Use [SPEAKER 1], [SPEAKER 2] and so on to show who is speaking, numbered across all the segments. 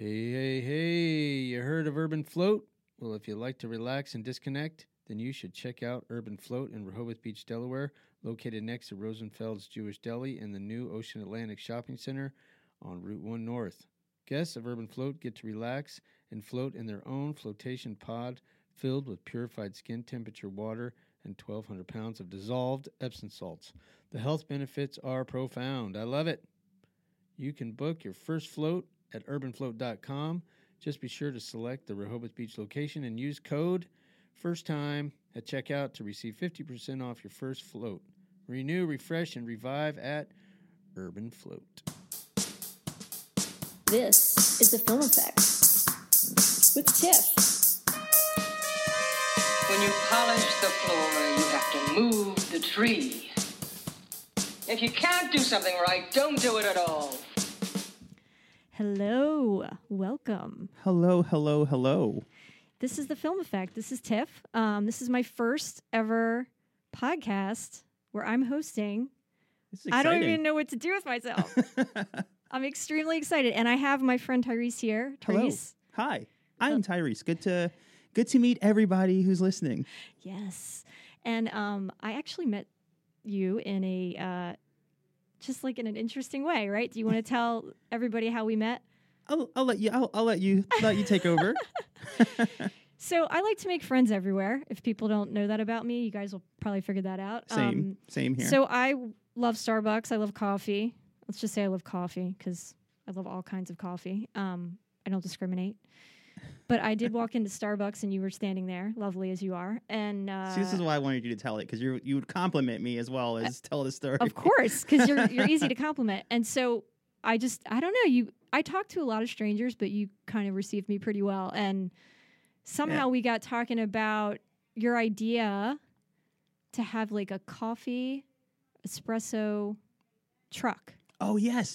[SPEAKER 1] Hey, you heard of Urban Float? Well, if you like to relax and disconnect, then you should check out Urban Float in Rehoboth Beach, Delaware, located next to Rosenfeld's Jewish Deli in the new Ocean Atlantic Shopping Center on Route 1 North. Guests of Urban Float get to relax and float in their own flotation pod filled with purified skin temperature water and 1,200 pounds of dissolved Epsom salts. The health benefits are profound. I love it. You can book your first float at urbanfloat.com. Just be sure to select the Rehoboth Beach location and use code FIRSTTIME at checkout to receive 50% off your first float. Renew, refresh, and revive at Urban Float.
[SPEAKER 2] This is The Film Effect with Tiff.
[SPEAKER 3] When you polish the floor, you have to move the tree. If you can't do something right, don't do it at all.
[SPEAKER 2] Hello, welcome.
[SPEAKER 4] Hello.
[SPEAKER 2] This is The Film Effect. This is Tiff. This is my first ever podcast where I'm hosting.
[SPEAKER 4] This is exciting.
[SPEAKER 2] I don't even know what to do with myself. I'm extremely excited, and I have my friend Tyrese here. Tyrese.
[SPEAKER 4] Hello. Hi, I'm Tyrese. Good to meet everybody who's listening.
[SPEAKER 2] Yes, and I actually met you in a just like in an interesting way, right? Do you want to tell everybody how we met?
[SPEAKER 4] I'll let you take over.
[SPEAKER 2] So I like to make friends everywhere. If people don't know that about me, you guys will probably figure that out.
[SPEAKER 4] Same here.
[SPEAKER 2] So I love Starbucks. I love coffee. Let's just say I love coffee because I love all kinds of coffee. I don't discriminate. But I did walk into Starbucks and you were standing there, lovely as you are. And
[SPEAKER 4] see, this is why I wanted you to tell it, because you would compliment me as well as tell the story.
[SPEAKER 2] Of course, because you're easy to compliment. And so I don't know. I talked to a lot of strangers, but you kind of received me pretty well. And somehow we got talking about your idea to have like a coffee espresso truck.
[SPEAKER 4] Oh yes.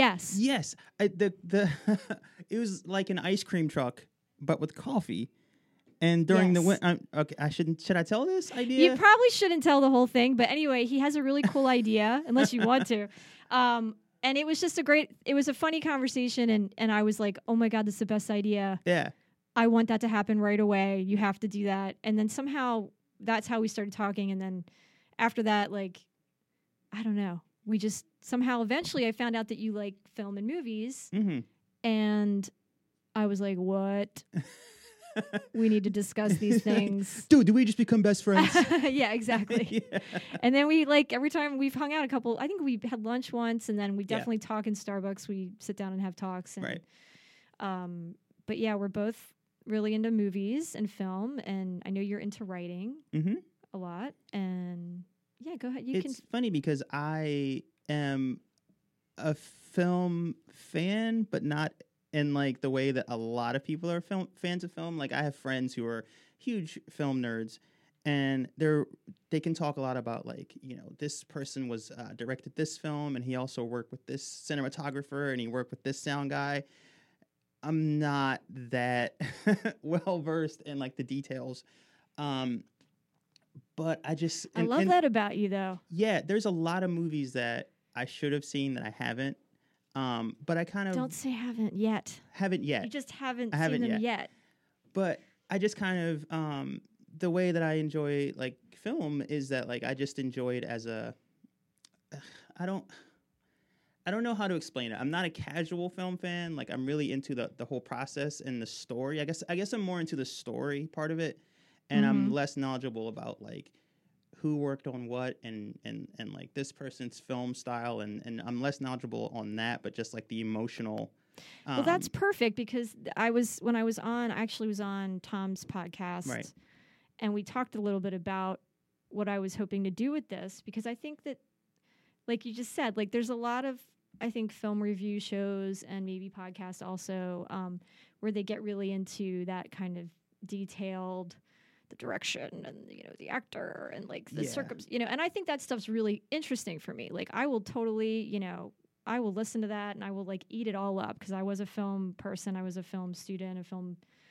[SPEAKER 4] The it was like an ice cream truck, but with coffee. And during the winter, okay, should I tell this idea?
[SPEAKER 2] You probably shouldn't tell the whole thing, but anyway, he has a really cool idea, unless you want to. And it was just it was a funny conversation, and I was like, oh my God, this is the best idea.
[SPEAKER 4] Yeah.
[SPEAKER 2] I want that to happen right away. You have to do that. And then somehow that's how we started talking. And then after that, like, I don't know. We just somehow eventually I found out that you like film and movies.
[SPEAKER 4] Mm-hmm.
[SPEAKER 2] And I was like, what? We need to discuss these things.
[SPEAKER 4] Dude, did we just become best friends?
[SPEAKER 2] Yeah, exactly.
[SPEAKER 4] Yeah.
[SPEAKER 2] And then we every time we've hung out I think we had lunch once, and then we definitely talk in Starbucks. We sit down and have talks. And,
[SPEAKER 4] right.
[SPEAKER 2] But yeah, we're both really into movies and film, and I know you're into writing a lot. And yeah, go ahead.
[SPEAKER 4] It's funny because I am a film fan, but not in like the way that a lot of people are fans of film. Like I have friends who are huge film nerds, and they can talk a lot about like, this person was directed this film, and he also worked with this cinematographer, and he worked with this sound guy. I'm not that well versed in like the details. But I
[SPEAKER 2] love that about you, though.
[SPEAKER 4] Yeah, there's a lot of movies that I should have seen that I haven't. But I kind of...
[SPEAKER 2] Don't say haven't yet.
[SPEAKER 4] Haven't yet.
[SPEAKER 2] You just haven't seen them yet.
[SPEAKER 4] But I just kind of... the way that I enjoy, like, film is that, like, I just enjoy it as a... I don't know how to explain it. I'm not a casual film fan. Like, I'm really into the whole process and the story. I guess I'm more into the story part of it. And I'm less knowledgeable about like who worked on what and like this person's film style, and I'm less knowledgeable on that, but just like the emotional.
[SPEAKER 2] Well, that's perfect, because I actually was on Tom's podcast,
[SPEAKER 4] right?
[SPEAKER 2] And we talked a little bit about what I was hoping to do with this, because I think that, like you just said, like there's a lot of, I think, film review shows and maybe podcasts also where they get really into that kind of detailed, the direction and the actor and like the and I think that stuff's really interesting for me. Like I will totally, I will listen to that and I will like eat it all up, because I was a film person, I was a film student, a film,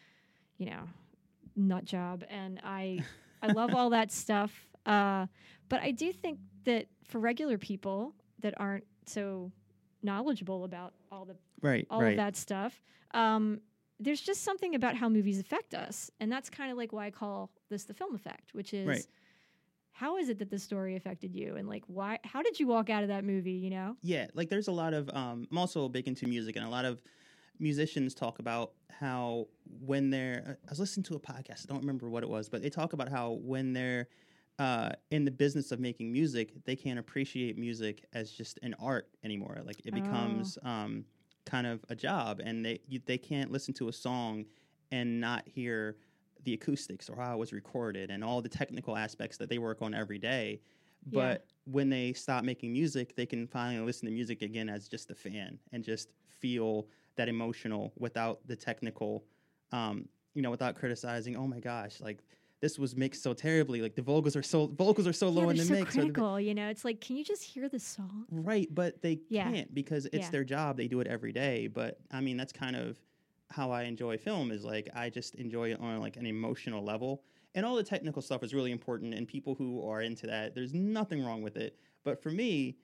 [SPEAKER 2] nut job, and I love all that stuff. But I do think that for regular people that aren't so knowledgeable about all
[SPEAKER 4] Right.
[SPEAKER 2] of that stuff. There's just something about how movies affect us, and that's kind of like why I call this the film effect, which is
[SPEAKER 4] Right.
[SPEAKER 2] how is it that the story affected you, and like why? How did you walk out of that movie? You know?
[SPEAKER 4] Yeah, like there's a lot of I'm also big into music, and a lot of musicians talk about how when they're I was listening to a podcast, I don't remember what it was, but they talk about how when they're in the business of making music, they can't appreciate music as just an art anymore. Like it becomes kind of a job, and they can't listen to a song and not hear the acoustics or how it was recorded and all the technical aspects that they work on every day. But when they stop making music, they can finally listen to music again as just a fan and just feel that emotional without the technical, without criticizing. Oh my gosh, like this was mixed so terribly. Like the vocals are so low in the
[SPEAKER 2] so
[SPEAKER 4] mix.
[SPEAKER 2] critical, it's like, can you just hear the song?
[SPEAKER 4] Right, but they can't because it's their job. They do it every day. But I mean, that's kind of how I enjoy film is like I just enjoy it on like an emotional level. And all the technical stuff is really important, and people who are into that, there's nothing wrong with it. But for me,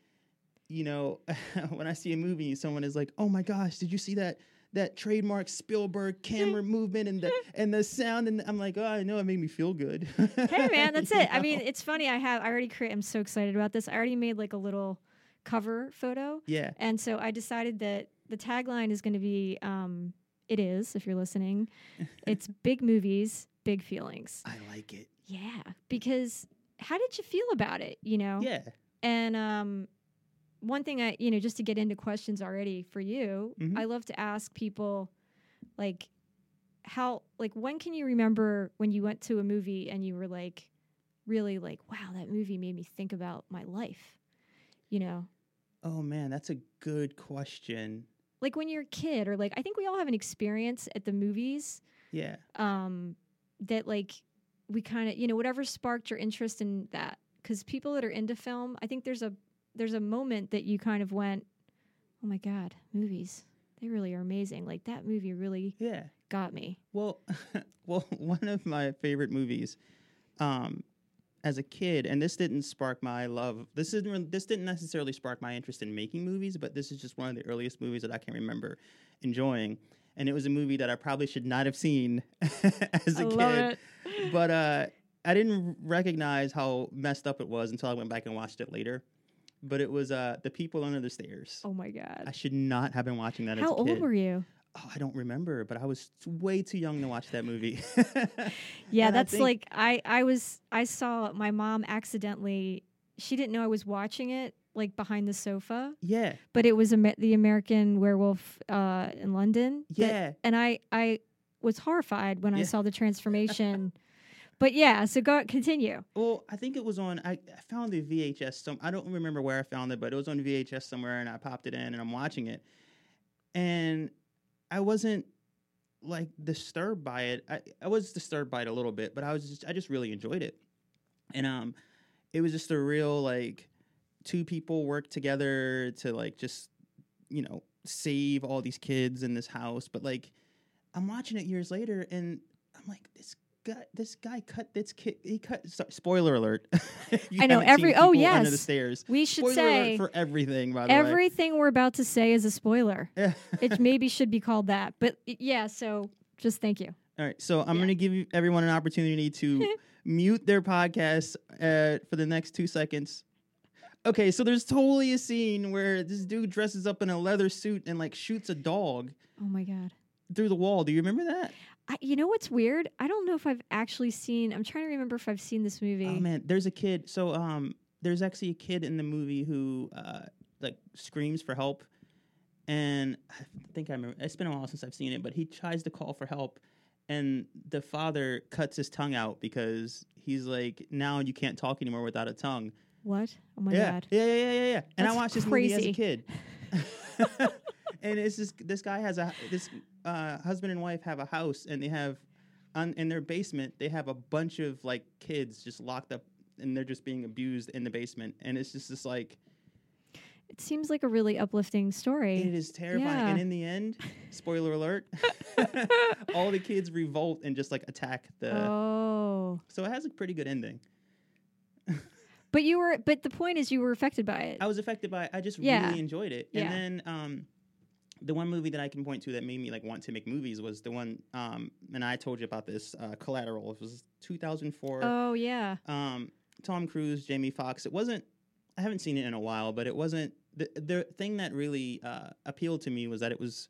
[SPEAKER 4] when I see a movie, someone is like, "Oh my gosh, did you see that trademark Spielberg camera movement and the sound?" And I'm like, "Oh, I know, it made me feel good."
[SPEAKER 2] Hey man, that's it. I mean, it's funny. I'm so excited about this. I already made like a little cover photo.
[SPEAKER 4] Yeah.
[SPEAKER 2] And so I decided that the tagline is going to be, it is, if you're listening, it's big movies, big feelings.
[SPEAKER 4] I like it.
[SPEAKER 2] Yeah. Because how did you feel about it?
[SPEAKER 4] Yeah.
[SPEAKER 2] And, one thing just to get into questions already for you, I love to ask people, like, when can you remember when you went to a movie and you were like, really like, wow, that movie made me think about my life,
[SPEAKER 4] Oh man, that's a good question.
[SPEAKER 2] Like when you're a kid, or like, I think we all have an experience at the movies.
[SPEAKER 4] Yeah.
[SPEAKER 2] That like, we kind of, whatever sparked your interest in that. Because people that are into film, I think there's a moment that you kind of went, oh my God, movies, they really are amazing. Like that movie really got me.
[SPEAKER 4] Well, one of my favorite movies as a kid, and this didn't spark my love. This didn't necessarily spark my interest in making movies, but this is just one of the earliest movies that I can remember enjoying. And it was a movie that I probably should not have seen as a kid. But I didn't recognize how messed up it was until I went back and watched it later. But it was The People Under the Stairs.
[SPEAKER 2] Oh my God.
[SPEAKER 4] I should not have been watching that as a kid.
[SPEAKER 2] How old were you?
[SPEAKER 4] Oh, I don't remember, but I was way too young to watch that movie.
[SPEAKER 2] Yeah, that's like I saw my mom accidentally. She didn't know I was watching it like behind the sofa.
[SPEAKER 4] Yeah,
[SPEAKER 2] but it was the American Werewolf in London.
[SPEAKER 4] Yeah,
[SPEAKER 2] and I was horrified when I saw the transformation. But yeah, so continue.
[SPEAKER 4] Well, I think it was on. I found the VHS. I don't remember where I found it, but it was on VHS somewhere, and I popped it in, and I'm watching it, and I wasn't like disturbed by it. I was disturbed by it a little bit, but I just really enjoyed it, and it was just a real like two people work together to like just save all these kids in this house. But like I'm watching it years later, and I'm like this guy cut this kid. He cut. Spoiler alert!
[SPEAKER 2] I know every. Oh yes,
[SPEAKER 4] Under the Stairs.
[SPEAKER 2] We should
[SPEAKER 4] spoiler
[SPEAKER 2] say
[SPEAKER 4] alert for everything. By the
[SPEAKER 2] everything we're about to say is a spoiler. It maybe should be called that, but yeah. So just thank you.
[SPEAKER 4] All right, so I'm going to give everyone an opportunity to mute their podcast for the next 2 seconds. Okay, so there's totally a scene where this dude dresses up in a leather suit and like shoots a dog.
[SPEAKER 2] Oh my God!
[SPEAKER 4] Through the wall. Do you remember that?
[SPEAKER 2] You know what's weird? I don't know if I've actually seen. I'm trying to remember if I've seen this movie.
[SPEAKER 4] Oh man, there's a kid. So there's actually a kid in the movie who like screams for help, and I think I remember. It's been a while since I've seen it, but he tries to call for help, and the father cuts his tongue out because he's like, now you can't talk anymore without a tongue.
[SPEAKER 2] What? Oh my God!
[SPEAKER 4] Yeah. And I watched this movie as a
[SPEAKER 2] crazy.
[SPEAKER 4] kid. And it's this guy has this husband and wife have a house, and they have in their basement they have a bunch of like kids just locked up, and they're just being abused in the basement, and it's just this like.
[SPEAKER 2] It seems like a really uplifting story.
[SPEAKER 4] It is terrifying, and in the end, spoiler alert, all the kids revolt and just like attack the.
[SPEAKER 2] Oh.
[SPEAKER 4] So it has a pretty good ending.
[SPEAKER 2] But the point is, you were affected by it.
[SPEAKER 4] I was affected by it. I just
[SPEAKER 2] Yeah.
[SPEAKER 4] really enjoyed it.
[SPEAKER 2] Yeah.
[SPEAKER 4] And then the one movie that I can point to that made me like want to make movies was the one, and I told you about this, Collateral. It was 2004.
[SPEAKER 2] Oh yeah.
[SPEAKER 4] Tom Cruise, Jamie Foxx. I haven't seen it in a while, but it wasn't the thing that really appealed to me was that it was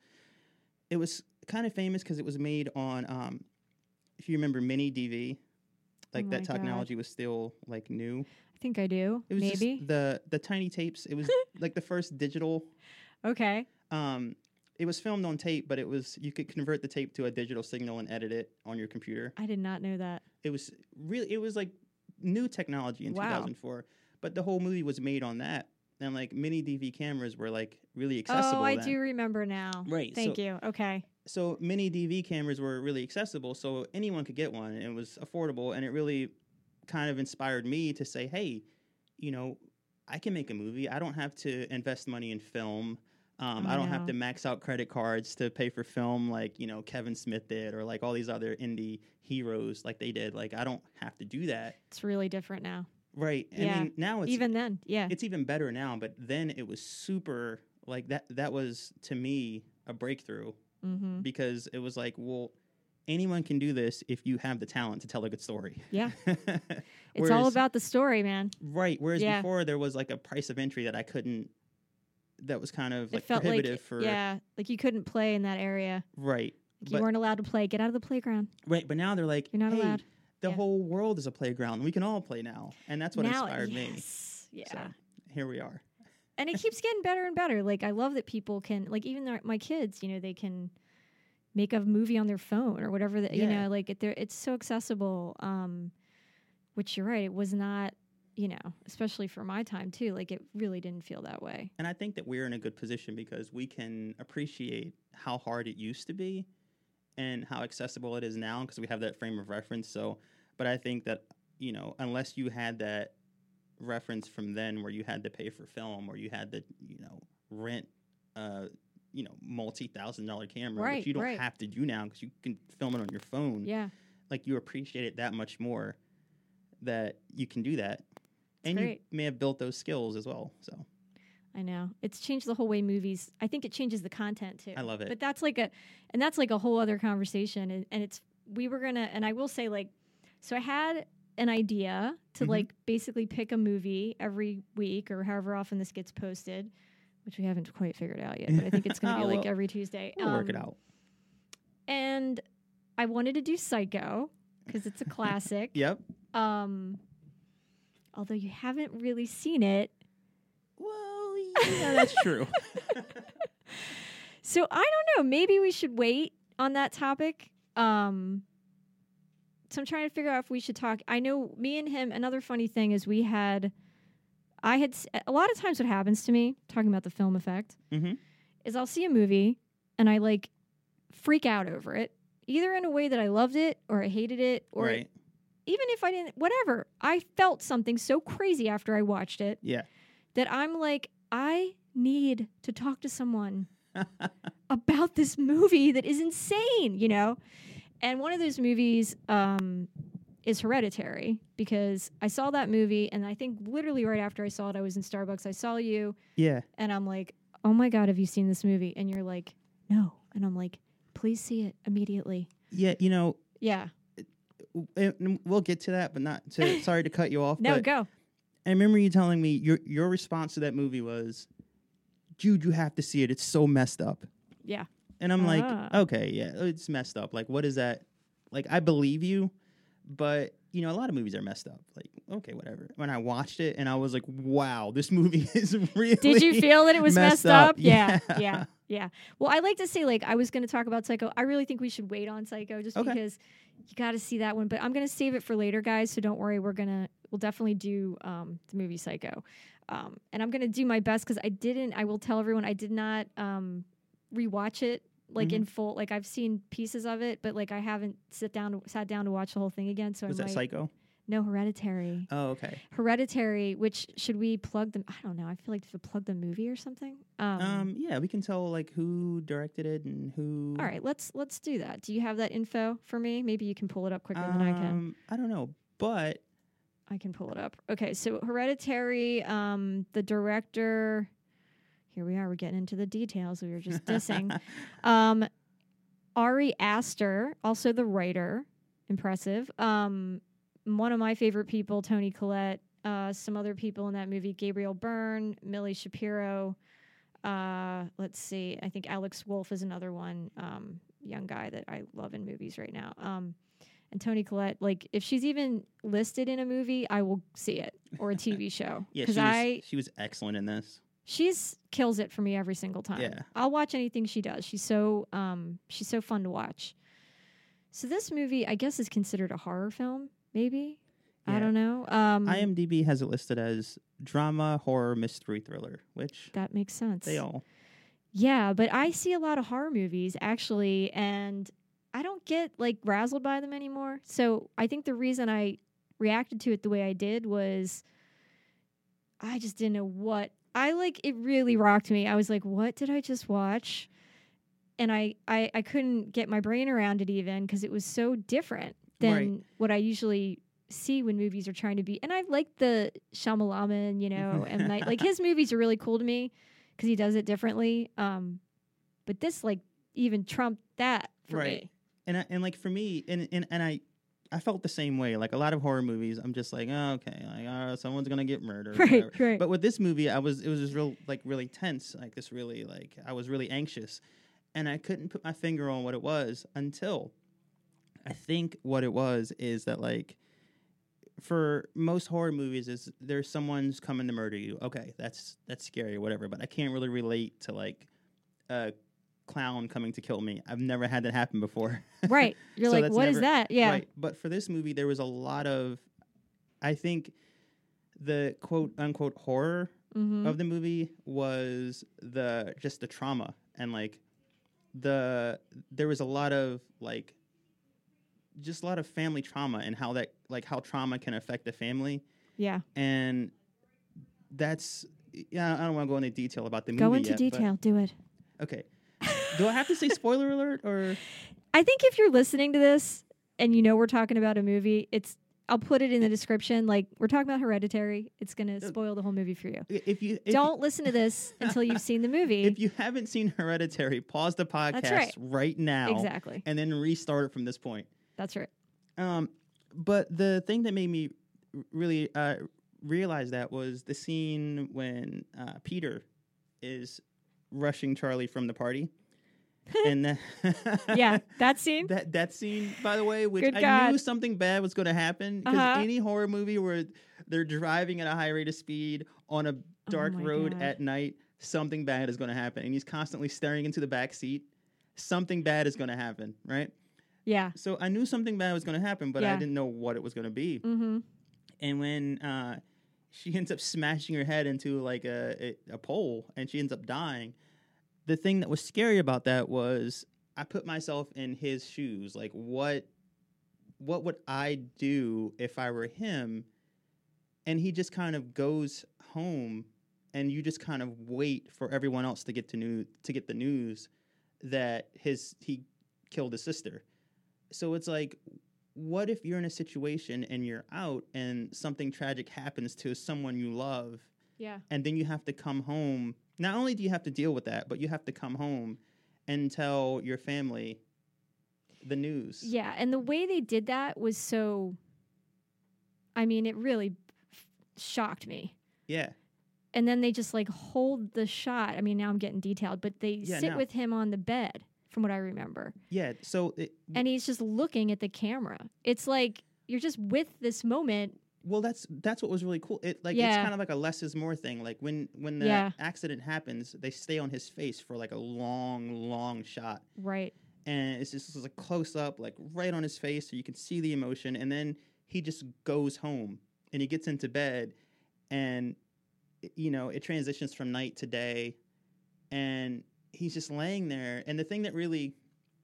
[SPEAKER 4] kind of famous because it was made on, if you remember Mini DV, like
[SPEAKER 2] Oh
[SPEAKER 4] that
[SPEAKER 2] my God.
[SPEAKER 4] technology was still like new.
[SPEAKER 2] I think I do.
[SPEAKER 4] It was
[SPEAKER 2] Maybe.
[SPEAKER 4] just the tiny tapes. It was like the first digital.
[SPEAKER 2] Okay.
[SPEAKER 4] It was filmed on tape, but you could convert the tape to a digital signal and edit it on your computer.
[SPEAKER 2] I did not know that.
[SPEAKER 4] It was like new technology in
[SPEAKER 2] Wow.
[SPEAKER 4] 2004, but the whole movie was made on that. And like mini DV cameras were like really accessible.
[SPEAKER 2] Oh, I
[SPEAKER 4] then.
[SPEAKER 2] do remember now.
[SPEAKER 4] Right,
[SPEAKER 2] Thank
[SPEAKER 4] so-
[SPEAKER 2] you. Okay.
[SPEAKER 4] So mini DV cameras were really accessible, so anyone could get one. And it was affordable, and it really kind of inspired me to say, hey, I can make a movie. I don't have to invest money in film. I don't have
[SPEAKER 2] know.
[SPEAKER 4] to max out credit cards to pay for film like, Kevin Smith did, or like all these other indie heroes like they did. Like, I don't have to do that.
[SPEAKER 2] It's really different now.
[SPEAKER 4] Right. And
[SPEAKER 2] Yeah.
[SPEAKER 4] then now it's
[SPEAKER 2] Even then, yeah.
[SPEAKER 4] it's even better now, but then it was super like that was to me a breakthrough
[SPEAKER 2] Mm-hmm.
[SPEAKER 4] because it was like, well, anyone can do this if you have the talent to tell a good story.
[SPEAKER 2] Yeah. It's all about the story, man.
[SPEAKER 4] Right. Whereas
[SPEAKER 2] Yeah.
[SPEAKER 4] before there was like a price of entry that I couldn't that was kind of like
[SPEAKER 2] It felt
[SPEAKER 4] prohibitive
[SPEAKER 2] like
[SPEAKER 4] for
[SPEAKER 2] like you couldn't play in that area.
[SPEAKER 4] right.
[SPEAKER 2] Like you weren't allowed to play. Get out of the playground.
[SPEAKER 4] Right, but now they're like,
[SPEAKER 2] You're not
[SPEAKER 4] hey,
[SPEAKER 2] allowed.
[SPEAKER 4] the
[SPEAKER 2] Yeah.
[SPEAKER 4] whole world is a playground. We can all play now. And that's what
[SPEAKER 2] now,
[SPEAKER 4] inspired me.
[SPEAKER 2] yes. Yeah.
[SPEAKER 4] So here we are.
[SPEAKER 2] And it keeps getting better and better. Like, I love that people can, like, even my kids, they can make a movie on their phone or whatever.
[SPEAKER 4] Yeah.
[SPEAKER 2] Like, it's so accessible. Which you're right. It was not, especially for my time too. Like, it really didn't feel that way.
[SPEAKER 4] And I think that we're in a good position because we can appreciate how hard it used to be and how accessible it is now because we have that frame of reference. So, but I think that, unless you had that reference from then where you had to pay for film or you had to, rent, multi-$1,000 camera,
[SPEAKER 2] Right,
[SPEAKER 4] which you don't
[SPEAKER 2] right.
[SPEAKER 4] have to do now because you can film it on your phone.
[SPEAKER 2] Yeah.
[SPEAKER 4] Like you appreciate it that much more that you can do that. And
[SPEAKER 2] great.
[SPEAKER 4] you may have built those skills as well. So
[SPEAKER 2] I know. It's changed the whole way movies. I think it changes the content too.
[SPEAKER 4] I love it.
[SPEAKER 2] But that's like a whole other conversation. And I will say, like, so I had an idea to
[SPEAKER 4] Mhm.
[SPEAKER 2] like basically pick a movie every week or however often this gets posted, which we haven't quite figured out yet. But I think it's going to be like
[SPEAKER 4] Well,
[SPEAKER 2] every Tuesday.
[SPEAKER 4] we'll work it out.
[SPEAKER 2] And I wanted to do Psycho because it's a classic.
[SPEAKER 4] Yep.
[SPEAKER 2] Although you haven't really seen it.
[SPEAKER 4] Well, yeah, that's true.
[SPEAKER 2] So I don't know. Maybe we should wait on that topic. So I'm trying to figure out if we should talk. I know me and him. Another funny thing is a lot of times what happens to me talking about the film effect
[SPEAKER 4] Mhm.
[SPEAKER 2] is I'll see a movie and I like freak out over it, either in a way that I loved it or I hated it, or
[SPEAKER 4] Right.
[SPEAKER 2] even if I didn't. Whatever. I felt something so crazy after I watched it
[SPEAKER 4] Yeah.
[SPEAKER 2] that I'm like, I need to talk to someone about this movie that is insane, And one of those movies is Hereditary, because I saw that movie, and I think literally right after I saw it, I was in Starbucks. I saw you,
[SPEAKER 4] Yeah.
[SPEAKER 2] and I'm like, oh my God, have you seen this movie? And you're like, no. And I'm like, please see it immediately.
[SPEAKER 4] Yeah.
[SPEAKER 2] Yeah.
[SPEAKER 4] And we'll get to that, but not to. Sorry to cut you off.
[SPEAKER 2] No,
[SPEAKER 4] but
[SPEAKER 2] go.
[SPEAKER 4] I remember you telling me your response to that movie was, "Jude, you have to see it. It's so messed up."
[SPEAKER 2] Yeah.
[SPEAKER 4] And I'm like,
[SPEAKER 2] Ah.
[SPEAKER 4] okay, yeah, it's messed up. Like, what is that? Like, I believe you, but a lot of movies are messed up. Like, okay, whatever. When I watched it, and I was like, wow, this movie is really.
[SPEAKER 2] Did you feel that it was messed up?
[SPEAKER 4] Yeah.
[SPEAKER 2] Yeah. Well, I like to say, like, I was going to talk about Psycho. I really think we should wait on Psycho just
[SPEAKER 4] Okay.
[SPEAKER 2] because you got to see that one. But I'm going to save it for later, guys. So don't worry. We'll definitely do the movie Psycho. And I'm going to do my best because I will tell everyone I did not rewatch it like in full. Like, I've seen pieces of it, but like I haven't sat down to watch the whole thing again. So
[SPEAKER 4] Was that Psycho?
[SPEAKER 2] No, Hereditary.
[SPEAKER 4] Oh, okay.
[SPEAKER 2] Hereditary, which should we plug them? I don't know. I feel like to plug the movie or something.
[SPEAKER 4] Yeah, we can tell like who directed it and who.
[SPEAKER 2] All right, let's do that. Do you have that info for me? Maybe you can pull it up quicker than I can.
[SPEAKER 4] I don't know, but
[SPEAKER 2] I can pull it up. Okay, so Hereditary, the director. Here we are. We're getting into the details. We were just dissing. Ari Aster, also the writer. Impressive. One of my favorite people, Toni Collette. Some other people in that movie, Gabriel Byrne, Millie Shapiro. Let's see. I think Alex Wolff is another one, young guy that I love in movies right now. And Toni Collette, like, if she's even listed in a movie, I will see it, or a TV show.
[SPEAKER 4] Yeah,
[SPEAKER 2] Because
[SPEAKER 4] she was excellent in this.
[SPEAKER 2] she's kills it for me every single time.
[SPEAKER 4] Yeah.
[SPEAKER 2] I'll watch anything she does. She's so fun to watch. So this movie, I guess, is considered a horror film, maybe. I
[SPEAKER 4] Yeah.
[SPEAKER 2] don't know.
[SPEAKER 4] IMDb has it listed as drama, horror, mystery, thriller, which
[SPEAKER 2] That makes sense.
[SPEAKER 4] they all.
[SPEAKER 2] Yeah, but I see a lot of horror movies actually, and I don't get like razzled by them anymore. So I think the reason I reacted to it the way I did was I just didn't know what it really rocked me. I was like, what did I just watch? And I couldn't get my brain around it even because it was so different than
[SPEAKER 4] Right.
[SPEAKER 2] what I usually see when movies are trying to be. And I like the Shyamalan, and like his movies are really cool to me because he does it differently. But this like even trumped that for
[SPEAKER 4] Right.
[SPEAKER 2] me.
[SPEAKER 4] And like for me, and I felt the same way. Like a lot of horror movies, I'm just like, oh, okay, like someone's gonna get murdered.
[SPEAKER 2] Right,
[SPEAKER 4] whatever.
[SPEAKER 2] right.
[SPEAKER 4] But with this movie, it was just really tense. Like this really I was really anxious, and I couldn't put my finger on what it was until I think what it was is that like for most horror movies is there's someone's coming to murder you. Okay, that's scary or whatever. But I can't really relate to like a clown coming to kill me. I've never had that happen before.
[SPEAKER 2] Right. You're
[SPEAKER 4] So
[SPEAKER 2] like,
[SPEAKER 4] that's
[SPEAKER 2] what is
[SPEAKER 4] never-
[SPEAKER 2] that? Yeah.
[SPEAKER 4] Right. But for this movie, there was a lot of, I think, the quote unquote horror
[SPEAKER 2] Mm-hmm.
[SPEAKER 4] of the movie was the trauma and like there was a lot of like just a lot of family trauma and how that like how trauma can affect the family,
[SPEAKER 2] Yeah.
[SPEAKER 4] and that's I don't want to go into detail about the movie.
[SPEAKER 2] Go into
[SPEAKER 4] yet, but-
[SPEAKER 2] detail. Do it.
[SPEAKER 4] Okay. Do I have to say spoiler alert or?
[SPEAKER 2] I think if you're listening to this and we're talking about a movie, I'll put it in the description. Like we're talking about Hereditary. It's gonna spoil the whole movie for you.
[SPEAKER 4] If
[SPEAKER 2] Don't listen to this until you've seen the movie.
[SPEAKER 4] If you haven't seen Hereditary, pause the podcast right now.
[SPEAKER 2] Exactly.
[SPEAKER 4] And then restart it from this point.
[SPEAKER 2] That's right.
[SPEAKER 4] But the thing that made me really realize that was the scene when Peter is rushing Charlie from the party. And
[SPEAKER 2] Yeah, that scene.
[SPEAKER 4] that scene, by the way, which
[SPEAKER 2] Good
[SPEAKER 4] I
[SPEAKER 2] God.
[SPEAKER 4] knew something bad was going to happen because
[SPEAKER 2] Uh-huh.
[SPEAKER 4] any horror movie where they're driving at a high rate of speed on a dark
[SPEAKER 2] my
[SPEAKER 4] road
[SPEAKER 2] God.
[SPEAKER 4] at night, something bad is going to happen, and he's constantly staring into the back seat. Something bad is going to happen, right?
[SPEAKER 2] Yeah.
[SPEAKER 4] So I knew something bad was going to happen, but I
[SPEAKER 2] Yeah.
[SPEAKER 4] didn't know what it was going to be.
[SPEAKER 2] Mm-hmm.
[SPEAKER 4] And when she ends up smashing her head into like a pole and she ends up dying, the thing that was scary about that was I put myself in his shoes. Like, what would I do if I were him? And he just kind of goes home, and you just kind of wait for everyone else to get the news that he killed his sister. So it's like, what if you're in a situation and you're out and something tragic happens to someone you love,
[SPEAKER 2] Yeah.
[SPEAKER 4] and then you have to come home? Not only do you have to deal with that, but you have to come home and tell your family the news.
[SPEAKER 2] Yeah. And the way they did that was so. I mean, it really shocked me.
[SPEAKER 4] Yeah.
[SPEAKER 2] And then they just like hold the shot. I mean, now I'm getting detailed, but they
[SPEAKER 4] Yeah,
[SPEAKER 2] sit
[SPEAKER 4] no.
[SPEAKER 2] with him on the bed, from what I remember.
[SPEAKER 4] Yeah. So,
[SPEAKER 2] And he's just looking at the camera. It's like you're just with this moment.
[SPEAKER 4] well, that's what was really cool. It's
[SPEAKER 2] Yeah.
[SPEAKER 4] kind of like a less is more thing. Like when the
[SPEAKER 2] Yeah.
[SPEAKER 4] accident happens, they stay on his face for like a long shot.
[SPEAKER 2] Right.
[SPEAKER 4] And it's just a close up, like right on his face, so you can see the emotion. And then he just goes home and he gets into bed, and it transitions from night to day, and he's just laying there. And the thing that really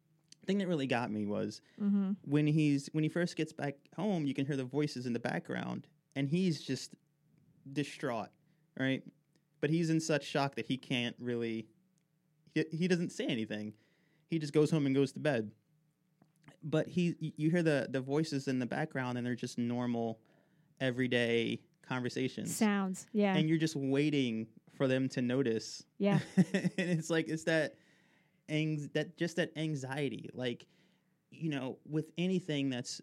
[SPEAKER 4] got me was
[SPEAKER 2] Mm-hmm.
[SPEAKER 4] when he first gets back home, you can hear the voices in the background, and he's just distraught, right? But he's in such shock that he can't really. He doesn't say anything. He just goes home and goes to bed. But you hear the voices in the background, and they're just normal, everyday conversations.
[SPEAKER 2] Sounds. Yeah.
[SPEAKER 4] And you're just waiting for them to notice.
[SPEAKER 2] Yeah.
[SPEAKER 4] And it's like, it's that anxiety. Like, you know, with anything that's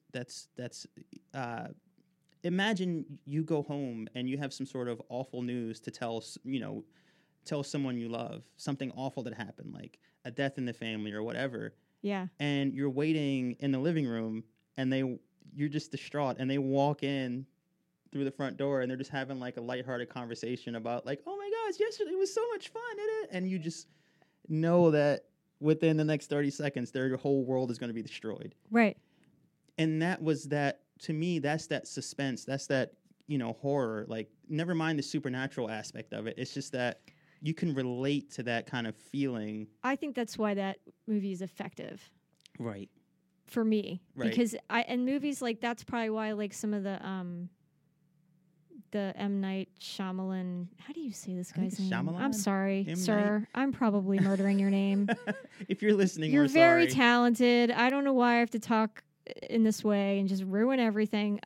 [SPEAKER 4] imagine you go home and you have some sort of awful news to tell someone you love, something awful that happened, like a death in the family or whatever.
[SPEAKER 2] Yeah.
[SPEAKER 4] And you're waiting in the living room and you're just distraught, and they walk in through the front door and they're just having like a lighthearted conversation about like, oh my gosh, yesterday was so much fun, and you just know that within the next 30 seconds, their whole world is going to be destroyed.
[SPEAKER 2] Right.
[SPEAKER 4] And to me, that's that suspense. That's that, horror. Like, never mind the supernatural aspect of it. It's just that you can relate to that kind of feeling.
[SPEAKER 2] I think that's why that movie is effective.
[SPEAKER 4] Right.
[SPEAKER 2] For me.
[SPEAKER 4] Right.
[SPEAKER 2] Because and movies like that's probably why I like some of the M. Night Shyamalan. How do you say this guy's name?
[SPEAKER 4] Shyamalan?
[SPEAKER 2] I'm sorry,
[SPEAKER 4] M.
[SPEAKER 2] sir.
[SPEAKER 4] Night?
[SPEAKER 2] I'm probably murdering your name.
[SPEAKER 4] If you're listening,
[SPEAKER 2] You're
[SPEAKER 4] we're
[SPEAKER 2] very
[SPEAKER 4] sorry.
[SPEAKER 2] talented. I don't know why I have to talk in this way and just ruin everything.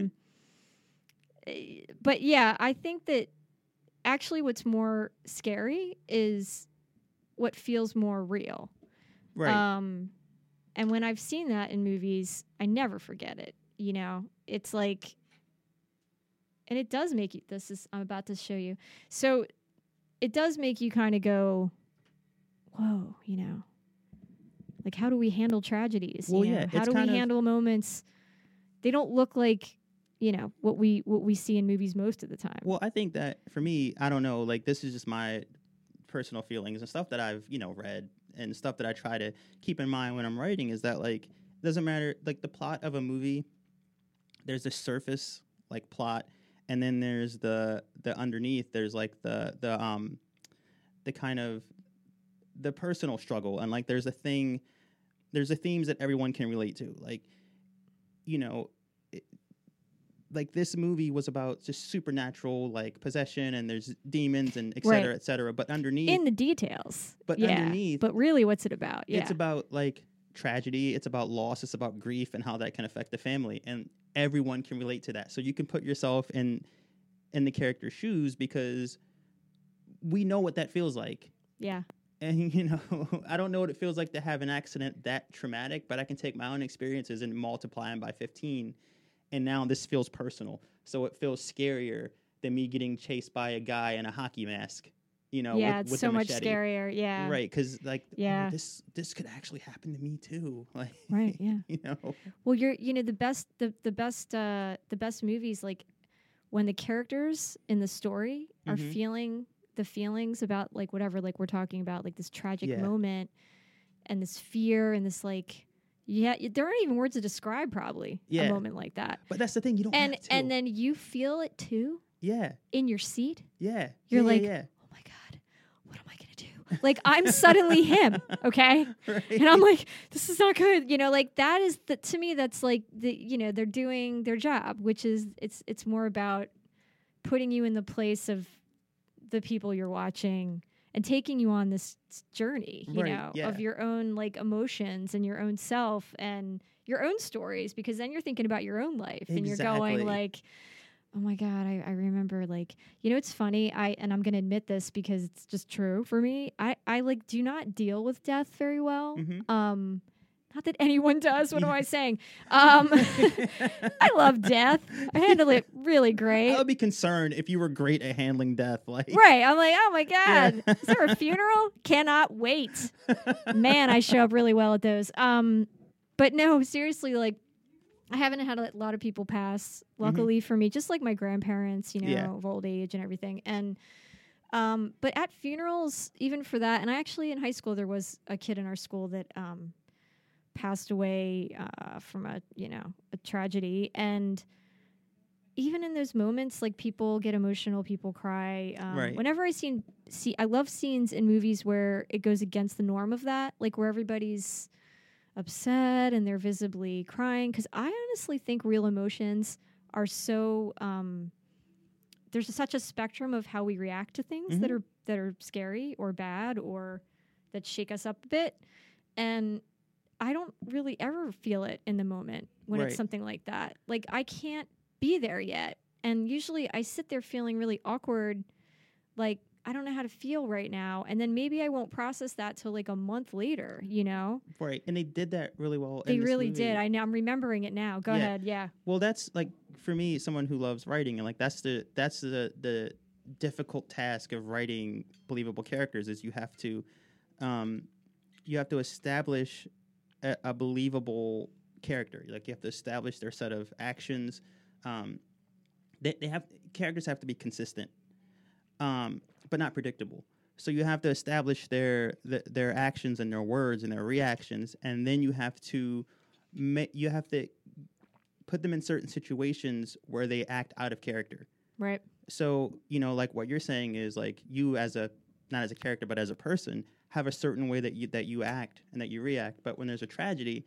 [SPEAKER 2] But yeah, I think that actually what's more scary is what feels more real.
[SPEAKER 4] Right.
[SPEAKER 2] And when I've seen that in movies, I never forget it. You know, it's like, and it does make you, I'm about to show you. So it does make you kind of go, whoa, like how do we handle tragedies?
[SPEAKER 4] Well,
[SPEAKER 2] you know?
[SPEAKER 4] yeah,
[SPEAKER 2] How
[SPEAKER 4] it's
[SPEAKER 2] do we
[SPEAKER 4] kind of-
[SPEAKER 2] handle moments? They don't look like, what we see in movies most of the time.
[SPEAKER 4] Well, I think that for me, I don't know, like this is just my personal feelings and stuff that I've, read and stuff that I try to keep in mind when I'm writing is that like, it doesn't matter, like the plot of a movie, there's a surface like plot, and then there's the underneath, there's like the kind of the personal struggle, and like there's the themes that everyone can relate to, like, like this movie was about just supernatural like possession, and there's demons and et cetera,
[SPEAKER 2] Right.
[SPEAKER 4] et cetera. But underneath,
[SPEAKER 2] In the details.
[SPEAKER 4] But
[SPEAKER 2] yeah.
[SPEAKER 4] underneath-
[SPEAKER 2] But really, what's it about? Yeah.
[SPEAKER 4] it's about like tragedy, it's about loss, it's about grief and how that can affect the family, and everyone can relate to that. So you can put yourself in the character's shoes because we know what that feels like.
[SPEAKER 2] Yeah.
[SPEAKER 4] And, I don't know what it feels like to have an accident that traumatic, but I can take my own experiences and multiply them by 15. And now this feels personal. So it feels scarier than me getting chased by a guy in a hockey mask,
[SPEAKER 2] Yeah,
[SPEAKER 4] with
[SPEAKER 2] it's
[SPEAKER 4] a
[SPEAKER 2] so much
[SPEAKER 4] machete.
[SPEAKER 2] scarier. Yeah.
[SPEAKER 4] Right, because like,
[SPEAKER 2] Yeah.
[SPEAKER 4] this could actually happen to me too. Like,
[SPEAKER 2] Right, yeah. Well, the best movies, like when the characters in the story are
[SPEAKER 4] Mhm.
[SPEAKER 2] feeling the feelings about like whatever, like we're talking about, like this tragic
[SPEAKER 4] Yeah.
[SPEAKER 2] moment and this fear and this like, there aren't even words to describe probably
[SPEAKER 4] Yeah.
[SPEAKER 2] a moment like that.
[SPEAKER 4] But that's the thing, you don't have to.
[SPEAKER 2] And then you feel it too
[SPEAKER 4] yeah,
[SPEAKER 2] in your seat.
[SPEAKER 4] yeah,
[SPEAKER 2] You're
[SPEAKER 4] yeah,
[SPEAKER 2] like,
[SPEAKER 4] yeah.
[SPEAKER 2] oh my God, what am I going to do? Like I'm suddenly him. Okay.
[SPEAKER 4] Right.
[SPEAKER 2] And I'm like, this is not good. Like that is to me, that's like they're doing their job, which is it's more about putting you in the place of the people you're watching and taking you on this journey,
[SPEAKER 4] Right, yeah.
[SPEAKER 2] of your own like emotions and your own self and your own stories, because then you're thinking about your own life and you're going
[SPEAKER 4] Exactly.
[SPEAKER 2] like, oh my God, I remember like, it's funny. And I'm going to admit this because it's just true for me. I like do not deal with death very well.
[SPEAKER 4] Mhm.
[SPEAKER 2] Not that anyone does. What am I saying? I love death. I handle it really great.
[SPEAKER 4] I would be concerned if you were great at handling death. Like,
[SPEAKER 2] Right. I'm like, oh my God,
[SPEAKER 4] Yeah.
[SPEAKER 2] is there a funeral? Cannot wait. Man, I show up really well at those. But no, seriously, like I haven't had a lot of people pass, luckily for me, just like my grandparents,
[SPEAKER 4] Yeah.
[SPEAKER 2] of old age and everything. And but at funerals, even for that, and I actually in high school there was a kid in our school that passed away from a tragedy, and even in those moments, like people get emotional, people cry.
[SPEAKER 4] Right.
[SPEAKER 2] Whenever I love scenes in movies where it goes against the norm of that, like where everybody's upset and they're visibly crying, because I honestly think real emotions are so there's such a spectrum of how we react to things that are scary or bad or that shake us up a bit, and I don't really ever feel it in the moment when
[SPEAKER 4] Right.
[SPEAKER 2] it's something like that. Like I can't be there yet And usually I sit there feeling really awkward, like, I don't know how to feel right now. And then maybe I won't process that till like a month later, you know?
[SPEAKER 4] Right. And they did that really well.
[SPEAKER 2] They
[SPEAKER 4] in this
[SPEAKER 2] really
[SPEAKER 4] movie.
[SPEAKER 2] did. I know. I'm remembering it now. Go
[SPEAKER 4] Yeah.
[SPEAKER 2] ahead. Yeah.
[SPEAKER 4] Well, that's like for me, someone who loves writing, and like that's the difficult task of writing believable characters is you have to establish a believable character. Like you have to establish their set of actions. Characters have to be consistent, but not predictable. So you have to establish their actions and their words and their reactions, and then you have to put them in certain situations where they act out of character.
[SPEAKER 2] Right.
[SPEAKER 4] So, like what you're saying is like you as not as a character, but as a person have a certain way that you act and that you react. But when there's a tragedy,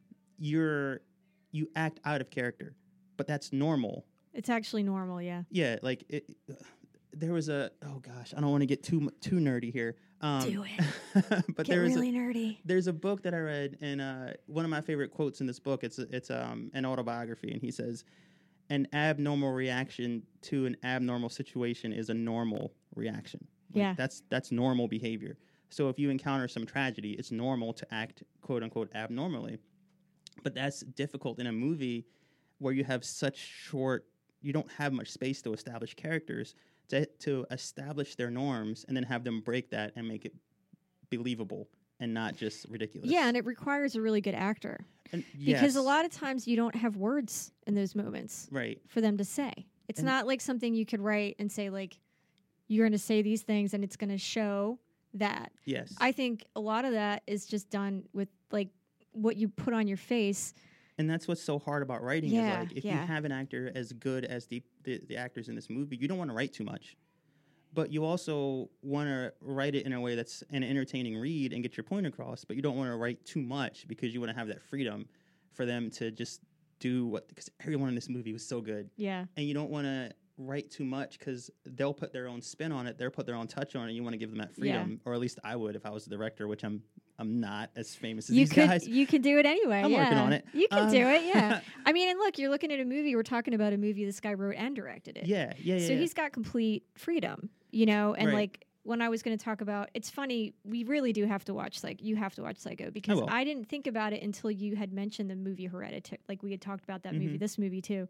[SPEAKER 4] you act out of character, but that's normal.
[SPEAKER 2] It's actually normal. Yeah.
[SPEAKER 4] Yeah. Like there was I don't want to get too nerdy here.
[SPEAKER 2] Do it.
[SPEAKER 4] But
[SPEAKER 2] Get really nerdy.
[SPEAKER 4] There's a book that I read, and one of my favorite quotes in this book, it's an autobiography, and he says, "An abnormal reaction to an abnormal situation is a normal reaction." Like,
[SPEAKER 2] Yeah.
[SPEAKER 4] that's normal behavior. So if you encounter some tragedy, it's normal to act, quote unquote, abnormally. But that's difficult in a movie where you have you don't have much space to establish characters, to establish their norms and then have them break that and make it believable and not just ridiculous.
[SPEAKER 2] Yeah, and it requires a really good actor.
[SPEAKER 4] And
[SPEAKER 2] Because a
[SPEAKER 4] yes,
[SPEAKER 2] lot of times you don't have words in those moments
[SPEAKER 4] right.
[SPEAKER 2] for them to say. It's
[SPEAKER 4] And-
[SPEAKER 2] not like something you could write and say, like, you're going to say these things and it's going to show that.
[SPEAKER 4] Yes.
[SPEAKER 2] I think a lot of that is just done with, like, what you put on your face.
[SPEAKER 4] And that's what's so hard about writing
[SPEAKER 2] Yeah,
[SPEAKER 4] is like if
[SPEAKER 2] yeah.
[SPEAKER 4] you have an actor as good as the actors in this movie, you don't want to write too much. But you also want to write it in a way that's an entertaining read and get your point across, but you don't want to write too much because you want to have that freedom for them to just do because everyone in this movie was so good.
[SPEAKER 2] Yeah.
[SPEAKER 4] And you don't want to write too much because they'll put their own spin on it, they'll put their own touch on it, and you want to give them that freedom, or at least I would if I was the director, which I'm not as famous as these guys.
[SPEAKER 2] You could do it anyway.
[SPEAKER 4] I'm working on it.
[SPEAKER 2] You can do it, yeah. I mean, and look, you're looking at a movie. We're talking about a movie this guy wrote and directed it.
[SPEAKER 4] Yeah.
[SPEAKER 2] So he's got complete freedom, you know? And
[SPEAKER 4] Right.
[SPEAKER 2] like when I was going to talk about, it's funny, we really do have to watch, you have to watch Psycho because
[SPEAKER 4] will.
[SPEAKER 2] I didn't think about it until you had mentioned the movie Hereditary. Like we had talked about that movie, this movie too.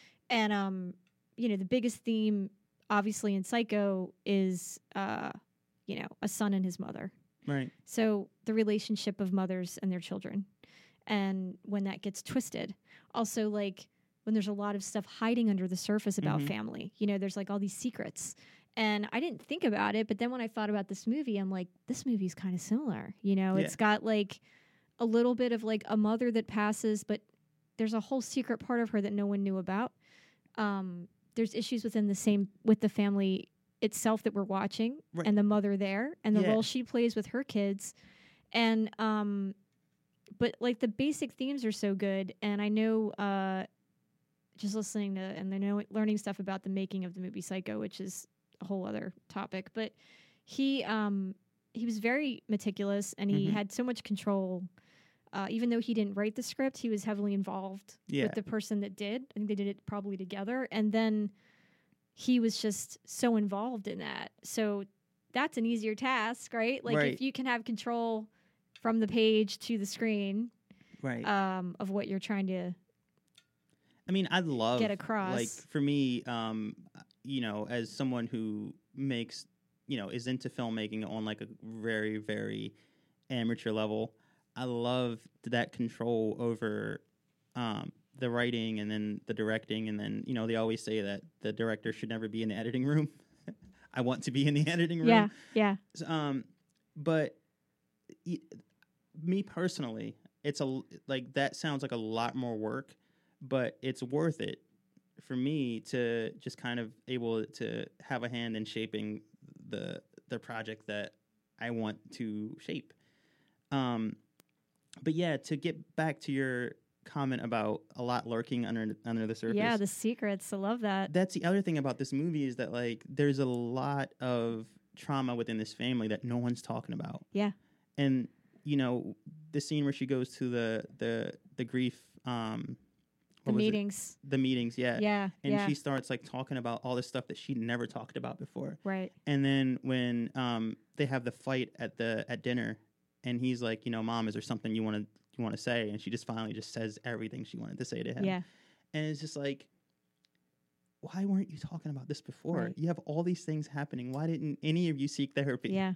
[SPEAKER 2] And, you know, the biggest theme obviously in Psycho is, you know, a son and his mother.
[SPEAKER 4] Right.
[SPEAKER 2] So the relationship of mothers and their children. And when that gets twisted. Also, like, when there's a lot of stuff hiding under the surface about family. You know, there's, like, all these secrets. And I didn't think about it, but then when I thought about this movie, I'm like, this movie's kind of similar. You know, it's got, like, a little bit of, like, a mother that passes, but there's a whole secret part of her that no one knew about. There's issues with the family itself that we're watching,
[SPEAKER 4] Right.
[SPEAKER 2] and the mother there, and the
[SPEAKER 4] Yeah.
[SPEAKER 2] role she plays with her kids. And, but, like, the basic themes are so good. And I know, just listening to, and I know learning stuff about the making of the movie Psycho, which is a whole other topic, but he was very meticulous, and he had so much control. Even though he didn't write the script, he was heavily involved with the person that did. I think they did it probably together. And then he was just so involved in that. So that's an easier task, right? Like if you can have control from the page to the screen,
[SPEAKER 4] Right.
[SPEAKER 2] of what you're trying to
[SPEAKER 4] I mean, I love
[SPEAKER 2] get across.
[SPEAKER 4] Like for me, you know, as someone who makes, you know, is into filmmaking on like a very, very amateur level, I love that control over the writing and then the directing, and then, you know, they always say that the director should never be in the editing room. I want to be in the editing room.
[SPEAKER 2] Yeah.
[SPEAKER 4] But me personally, it's that sounds like a lot more work, but it's worth it for me to just kind of able to have a hand in shaping the project that I want to shape. But yeah, to get back to your comment about a lot lurking under the surface.
[SPEAKER 2] Yeah, the secrets. I love that.
[SPEAKER 4] That's the other thing about this movie is that like there's a lot of trauma within this family that no one's talking about.
[SPEAKER 2] Yeah.
[SPEAKER 4] And you know, the scene where she goes to the grief
[SPEAKER 2] The
[SPEAKER 4] What was it?
[SPEAKER 2] meetings.
[SPEAKER 4] The meetings, yeah.
[SPEAKER 2] Yeah.
[SPEAKER 4] And
[SPEAKER 2] yeah.
[SPEAKER 4] she starts like talking about all this stuff that she never talked about before.
[SPEAKER 2] Right.
[SPEAKER 4] And then when they have the fight at dinner, and he's like, Mom, is there something you want to say? And she just finally just says everything she wanted to say to him.
[SPEAKER 2] Yeah.
[SPEAKER 4] And it's just like, why weren't you talking about this before?
[SPEAKER 2] Right.
[SPEAKER 4] You have all these things happening. Why didn't any of you seek therapy?
[SPEAKER 2] Yeah.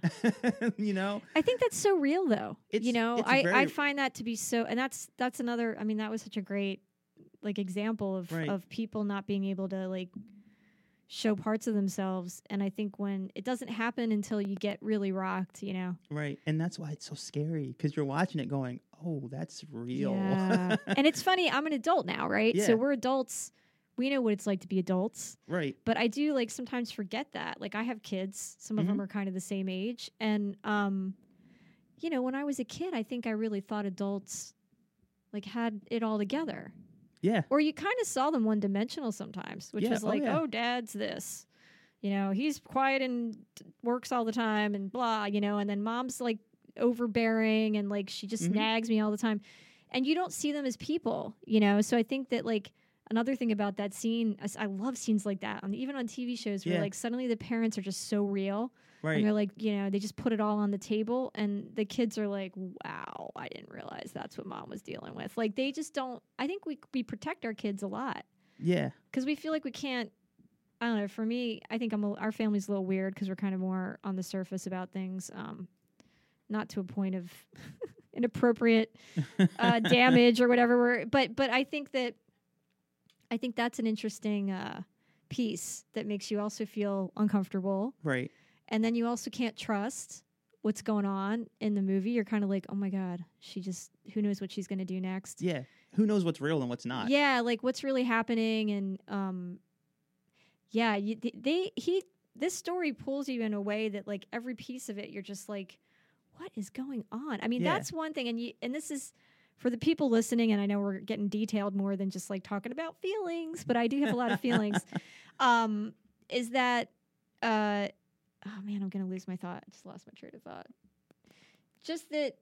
[SPEAKER 4] I
[SPEAKER 2] think that's so real, though.
[SPEAKER 4] It's
[SPEAKER 2] I
[SPEAKER 4] very-
[SPEAKER 2] find that to be so, and that's another. I mean, that was such a great like example of
[SPEAKER 4] Right.
[SPEAKER 2] of people not being able to like show parts of themselves. And I think when it doesn't happen until you get really rocked,
[SPEAKER 4] Right. And that's why it's so scary, because you're watching it going, oh, that's real.
[SPEAKER 2] Yeah. And it's funny. I'm an adult now, right?
[SPEAKER 4] Yeah.
[SPEAKER 2] So we're adults. We know what it's like to be adults.
[SPEAKER 4] Right.
[SPEAKER 2] But I do like sometimes forget that. Like I have kids. Some of them are kind of the same age. And, when I was a kid, I think I really thought adults like had it all together.
[SPEAKER 4] Yeah.
[SPEAKER 2] Or you kind of saw them one dimensional sometimes, which
[SPEAKER 4] Yeah.
[SPEAKER 2] was
[SPEAKER 4] Oh,
[SPEAKER 2] like,
[SPEAKER 4] yeah.
[SPEAKER 2] oh, dad's this. He's quiet and works all the time and blah, and then mom's like overbearing and like she just nags me all the time. And you don't see them as people, So I think that like another thing about that scene, I love scenes like that, even on TV shows where like suddenly the parents are just so real.
[SPEAKER 4] Right.
[SPEAKER 2] And they're like, they just put it all on the table and the kids are like, wow, I didn't realize that's what mom was dealing with. Like they just don't, I think we protect our kids a lot
[SPEAKER 4] Yeah.
[SPEAKER 2] because we feel like we can't, I don't know, for me, I think our family's a little weird because we're kind of more on the surface about things, not to a point of inappropriate damage or whatever. But I think that's an interesting piece that makes you also feel uncomfortable.
[SPEAKER 4] Right.
[SPEAKER 2] And then you also can't trust what's going on in the movie. You're kind of like, oh my God, who knows what she's going to do next?
[SPEAKER 4] Yeah. Who knows what's real and what's not?
[SPEAKER 2] Yeah, like what's really happening. And this story pulls you in a way that like every piece of it, you're just like, what is going on? I mean, that's one thing. And this is for the people listening. And I know we're getting detailed more than just like talking about feelings, but I do have a lot of feelings. Is that, oh man, I'm going to lose my thought. I just lost my train of thought. Just that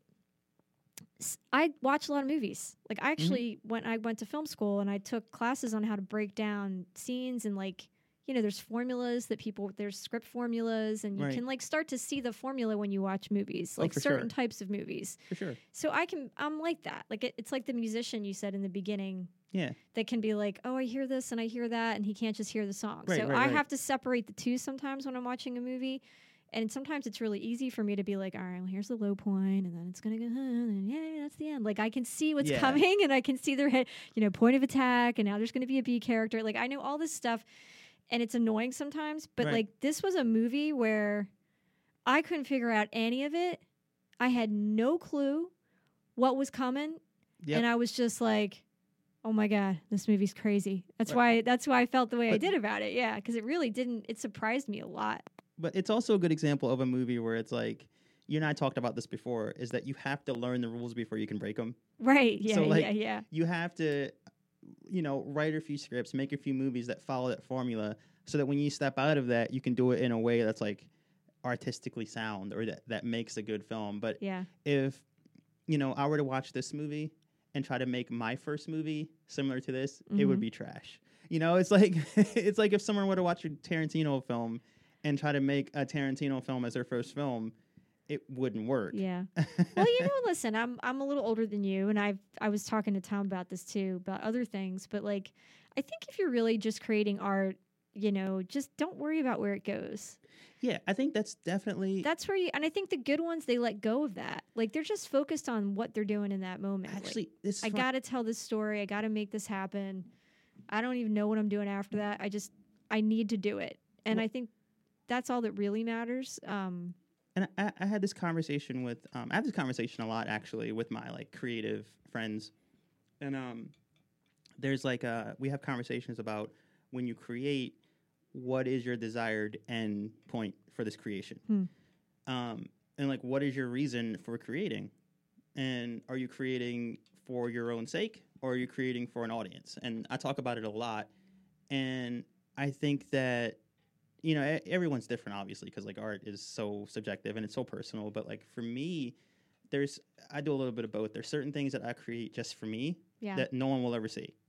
[SPEAKER 2] I watch a lot of movies. Like I actually, when I went to film school and I took classes on how to break down scenes and like, there's formulas there's script formulas and you can like start to see the formula when you watch movies, like certain types of movies.
[SPEAKER 4] For sure.
[SPEAKER 2] So I'm like that. Like it's like the musician you said in the beginning.
[SPEAKER 4] Yeah.
[SPEAKER 2] That can be like, oh, I hear this and I hear that, and he can't just hear the song.
[SPEAKER 4] Right,
[SPEAKER 2] so
[SPEAKER 4] right,
[SPEAKER 2] I
[SPEAKER 4] right.
[SPEAKER 2] have to separate the two sometimes when I'm watching a movie. And sometimes it's really easy for me to be like, all right, well, here's the low point, and then it's going to go, and yeah, that's the end. Like, I can see what's coming, and I can see their head, point of attack, and now there's going to be a B character. Like, I know all this stuff, and it's annoying sometimes. But, like, this was a movie where I couldn't figure out any of it. I had no clue what was coming, and I was just like, oh my God, this movie's crazy. That's why I felt the way I did about it. Yeah, because it really didn't. It surprised me a lot.
[SPEAKER 4] But it's also a good example of a movie where it's like, you and I talked about this before, is that you have to learn the rules before you can break them.
[SPEAKER 2] Right. Yeah.
[SPEAKER 4] So, like,
[SPEAKER 2] yeah.
[SPEAKER 4] You have to, write a few scripts, make a few movies that follow that formula, so that when you step out of that, you can do it in a way that's like artistically sound, or that makes a good film. But if I were to watch this movie and try to make my first movie similar to this, it would be trash. It's like it's like if someone were to watch a Tarantino film and try to make a Tarantino film as their first film, it wouldn't work.
[SPEAKER 2] Yeah. Well, listen, I'm a little older than you, and I was talking to Tom about this too, about other things. But like, I think if you're really just creating art, just don't worry about where it goes.
[SPEAKER 4] Yeah, I think that's definitely...
[SPEAKER 2] That's where and I think the good ones, they let go of that. Like, they're just focused on what they're doing in that moment.
[SPEAKER 4] Actually,
[SPEAKER 2] like, I got to tell this story. I got to make this happen. I don't even know what I'm doing after that. I need to do it. And I think that's all that really matters.
[SPEAKER 4] And I had this conversation with... I have this conversation a lot, actually, with my, like, creative friends. And there's, like, we have conversations about when you create, what is your desired end point for this creation? And, like, what is your reason for creating? And are you creating for your own sake, or are you creating for an audience? And I talk about it a lot. And I think that, everyone's different, obviously, because, like, art is so subjective and it's so personal. But, like, for me, I do a little bit of both. There's certain things that I create just for me that no one will ever see.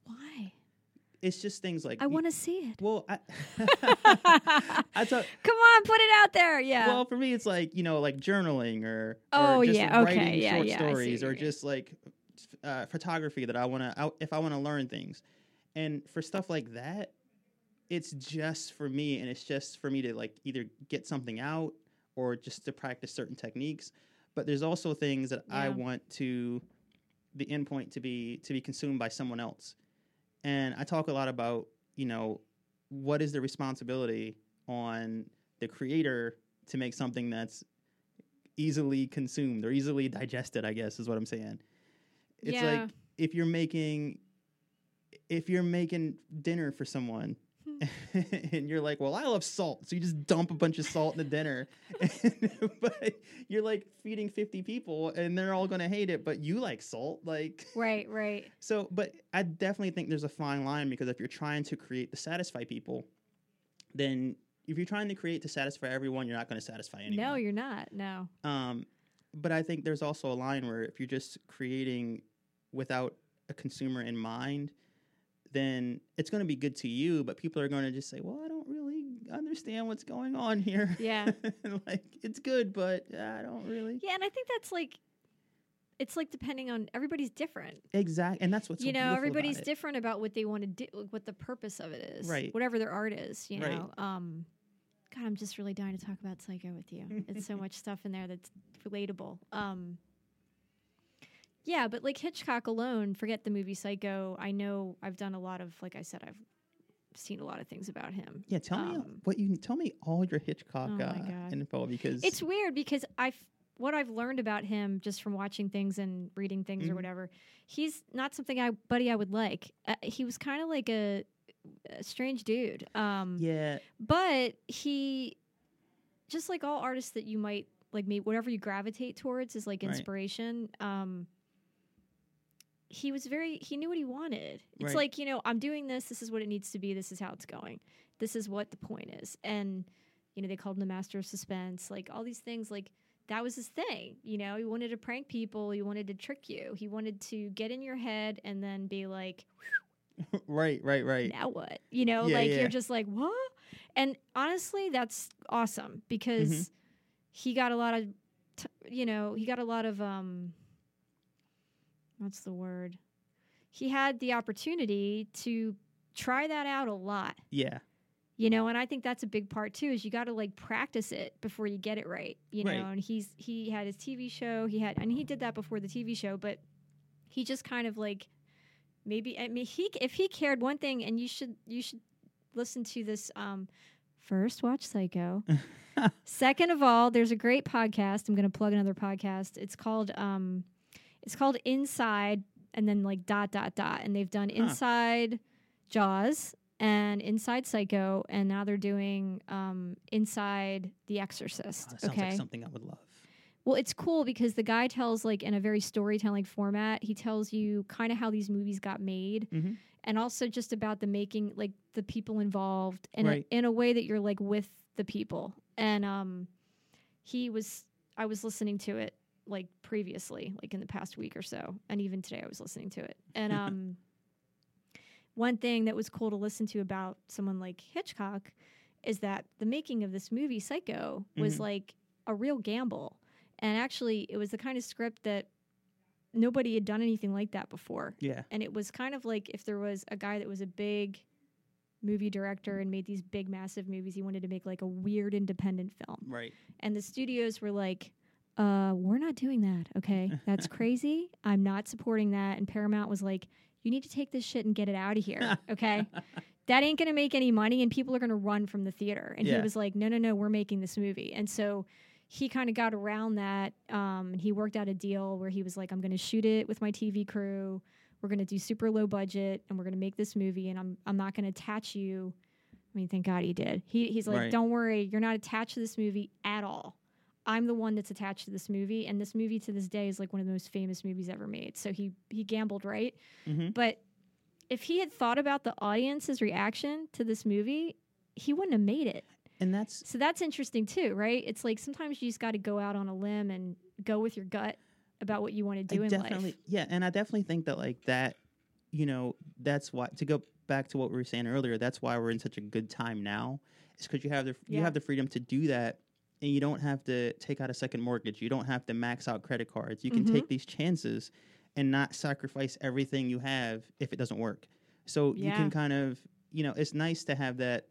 [SPEAKER 2] Why?
[SPEAKER 4] It's just things like
[SPEAKER 2] I want to see it.
[SPEAKER 4] Well, I talk,
[SPEAKER 2] Come on, put it out there. Yeah.
[SPEAKER 4] well, for me, it's like like journaling or
[SPEAKER 2] Oh,
[SPEAKER 4] just
[SPEAKER 2] yeah, okay,
[SPEAKER 4] writing
[SPEAKER 2] yeah,
[SPEAKER 4] short
[SPEAKER 2] yeah, I see
[SPEAKER 4] stories
[SPEAKER 2] what
[SPEAKER 4] or
[SPEAKER 2] you mean.
[SPEAKER 4] just like photography that I want to if I want to learn things, and for stuff like that, it's just for me, and it's just for me to like either get something out or just to practice certain techniques. But there's also things that I
[SPEAKER 2] Yeah.
[SPEAKER 4] want to the endpoint to be consumed by someone else. And I talk a lot about, what is the responsibility on the creator to make something that's easily consumed or easily digested, I guess is what I'm saying. It's
[SPEAKER 2] Yeah.
[SPEAKER 4] like if you're making dinner for someone and you're like, well, I love salt. So you just dump a bunch of salt in the dinner. But you're like feeding 50 people and they're all going to hate it, but you like salt. Like,
[SPEAKER 2] Right.
[SPEAKER 4] so, but I definitely think there's a fine line, because if you're trying to create to satisfy people, then if you're trying to create to satisfy everyone, you're not going to satisfy anyone.
[SPEAKER 2] No, you're not. No.
[SPEAKER 4] But I think there's also a line where if you're just creating without a consumer in mind, then it's going to be good to you, but people are going to just say, well, I don't really understand what's going on here.
[SPEAKER 2] Yeah.
[SPEAKER 4] Like, it's good, but I don't really.
[SPEAKER 2] Yeah, and I think that's like, it's like depending on, everybody's different.
[SPEAKER 4] Exactly. And that's what's so beautiful
[SPEAKER 2] everybody's
[SPEAKER 4] about it.
[SPEAKER 2] different about what they want to do, what the purpose of it is.
[SPEAKER 4] Right.
[SPEAKER 2] Whatever their art is, you
[SPEAKER 4] Right.
[SPEAKER 2] know. God, I'm just really dying to talk about Psycho with you. It's so much stuff in there that's relatable. Yeah, but like Hitchcock alone, forget the movie Psycho. I know I've done a lot of, like I said, I've seen a lot of things about him.
[SPEAKER 4] Yeah, tell me all your Hitchcock
[SPEAKER 2] Oh my God.
[SPEAKER 4] info, because
[SPEAKER 2] It's weird because what I've learned about him just from watching things and reading things or
[SPEAKER 4] Mhm.
[SPEAKER 2] whatever, he's not something I would like. He was kind of like a strange dude.
[SPEAKER 4] yeah,
[SPEAKER 2] But he, just like all artists that you might like, maybe whatever you gravitate towards is like
[SPEAKER 4] Right.
[SPEAKER 2] inspiration. He knew what he wanted. It's
[SPEAKER 4] Right.
[SPEAKER 2] like, I'm doing this. This is what it needs to be. This is how it's going. This is what the point is. And, they called him the master of suspense. Like all these things, like that was his thing. He wanted to prank people. He wanted to trick you. He wanted to get in your head and then be like,
[SPEAKER 4] right.
[SPEAKER 2] now what?
[SPEAKER 4] Yeah,
[SPEAKER 2] like
[SPEAKER 4] yeah.
[SPEAKER 2] you're just like, what? And honestly, that's awesome because he got a lot of, what's the word? He had the opportunity to try that out a lot,
[SPEAKER 4] Yeah,
[SPEAKER 2] and I think that's a big part too, is you got to like practice it before you get it right,
[SPEAKER 4] Right.
[SPEAKER 2] and he had his TV show, and he did that before the TV show, but he just kind of like, maybe, I mean, if he cared one thing, and you should listen to this, first watch Psycho. Second of all, there's a great podcast. I'm going to plug another podcast. It's called Inside, and then like ... And they've done Inside Jaws and Inside Psycho, and now they're doing Inside The Exorcist.
[SPEAKER 4] that sounds like something I would love.
[SPEAKER 2] Well, it's cool because the guy tells, like, in a very storytelling format, he tells you kind of how these movies got made,
[SPEAKER 4] Mhm.
[SPEAKER 2] and also just about the making, like the people involved, and
[SPEAKER 4] Right.
[SPEAKER 2] in a way that you're like with the people. And I was listening to it like previously, like in the past week or so, and even today I was listening to it. And one thing that was cool to listen to about someone like Hitchcock is that the making of this movie Psycho was
[SPEAKER 4] Mhm.
[SPEAKER 2] like a real gamble. And actually, it was the kind of script that nobody had done anything like that before.
[SPEAKER 4] Yeah,
[SPEAKER 2] And it was kind of like if there was a guy that was a big movie director and made these big, massive movies, he wanted to make like a weird independent film.
[SPEAKER 4] right.
[SPEAKER 2] And the studios were like, we're not doing that, okay? That's crazy. I'm not supporting that. And Paramount was like, you need to take this shit and get it out of here, okay? That ain't going to make any money, and people are going to run from the theater. And he
[SPEAKER 4] Yeah.
[SPEAKER 2] was like, no, we're making this movie. And so he kind of got around that, and he worked out a deal where he was like, I'm going to shoot it with my TV crew. We're going to do super low budget, and we're going to make this movie, and I'm not going to attach you. I mean, thank God he did. He's like,
[SPEAKER 4] Right.
[SPEAKER 2] don't worry, you're not attached to this movie at all. I'm the one that's attached to this movie, and this movie to this day is like one of the most famous movies ever made. So he gambled, right?
[SPEAKER 4] Mhm.
[SPEAKER 2] But if he had thought about the audience's reaction to this movie, he wouldn't have made it.
[SPEAKER 4] And that's
[SPEAKER 2] So that's interesting too, right? It's like sometimes you just got to go out on a limb and go with your gut about what you want to do in life.
[SPEAKER 4] yeah, and I definitely think that like that, that's why, to go back to what we were saying earlier, that's why we're in such a good time now. Is because you have the freedom to do that, and you don't have to take out a second mortgage. You don't have to max out credit cards. You can take these chances and not sacrifice everything you have if it doesn't work. So you can kind of, it's nice to have that.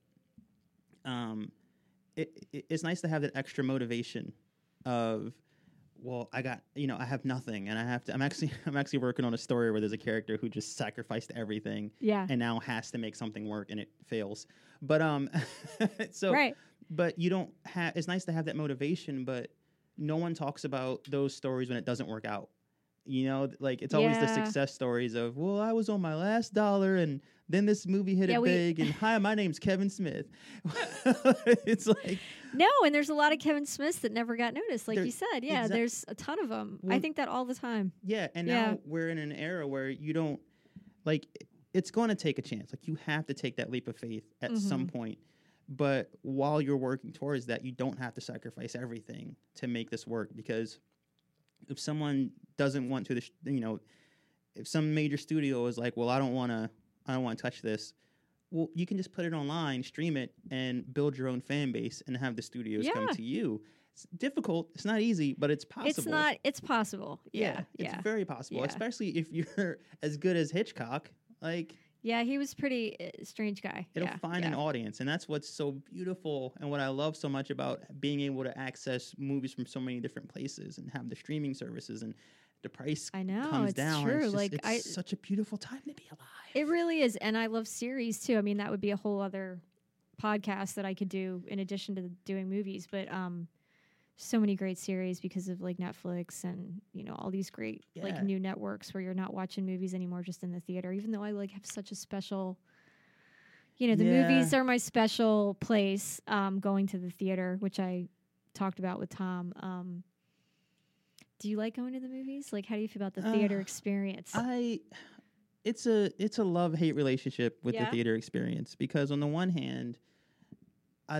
[SPEAKER 4] It's nice to have that extra motivation of, well, I have nothing, and I'm actually working on a story where there's a character who just sacrificed everything, and now has to make something work, and it fails. But but you don't have. It's nice to have that motivation, but no one talks about those stories when it doesn't work out. Like it's always the success stories of, well, I was on my last dollar, and then this movie hit it big, and hi, my name's Kevin Smith. It's like
[SPEAKER 2] no, and there's a lot of Kevin Smiths that never got noticed, like you said. Yeah, there's a ton of them. I think that all the time.
[SPEAKER 4] Yeah, and now we're in an era where you don't it's going to take a chance. Like you have to take that leap of faith at some point. But while you're working towards that, you don't have to sacrifice everything to make this work, because if someone doesn't want to, if some major studio is like, well, I don't want to touch this. Well, you can just put it online, stream it, and build your own fan base and have the studios come to you. It's difficult. It's not easy, but it's possible.
[SPEAKER 2] It's possible. Yeah.
[SPEAKER 4] It's very possible, especially if you're as good as Hitchcock.
[SPEAKER 2] Yeah, he was pretty strange guy.
[SPEAKER 4] It'll find an audience, and that's what's so beautiful and what I love so much about being able to access movies from so many different places and have the streaming services, and the price comes down.
[SPEAKER 2] True.
[SPEAKER 4] It's such a beautiful time to be alive.
[SPEAKER 2] It really is, and I love series too. I mean, that would be a whole other podcast that I could do in addition to doing movies, but so many great series because of Netflix and all these great new networks where you're not watching movies anymore just in the theater, even though I have such a special the movies are my special place, going to the theater, which I talked about with Tom. Do you like going to the movies? How do you feel about the theater experience?
[SPEAKER 4] It's a love-hate relationship with the theater experience, because on the one hand, I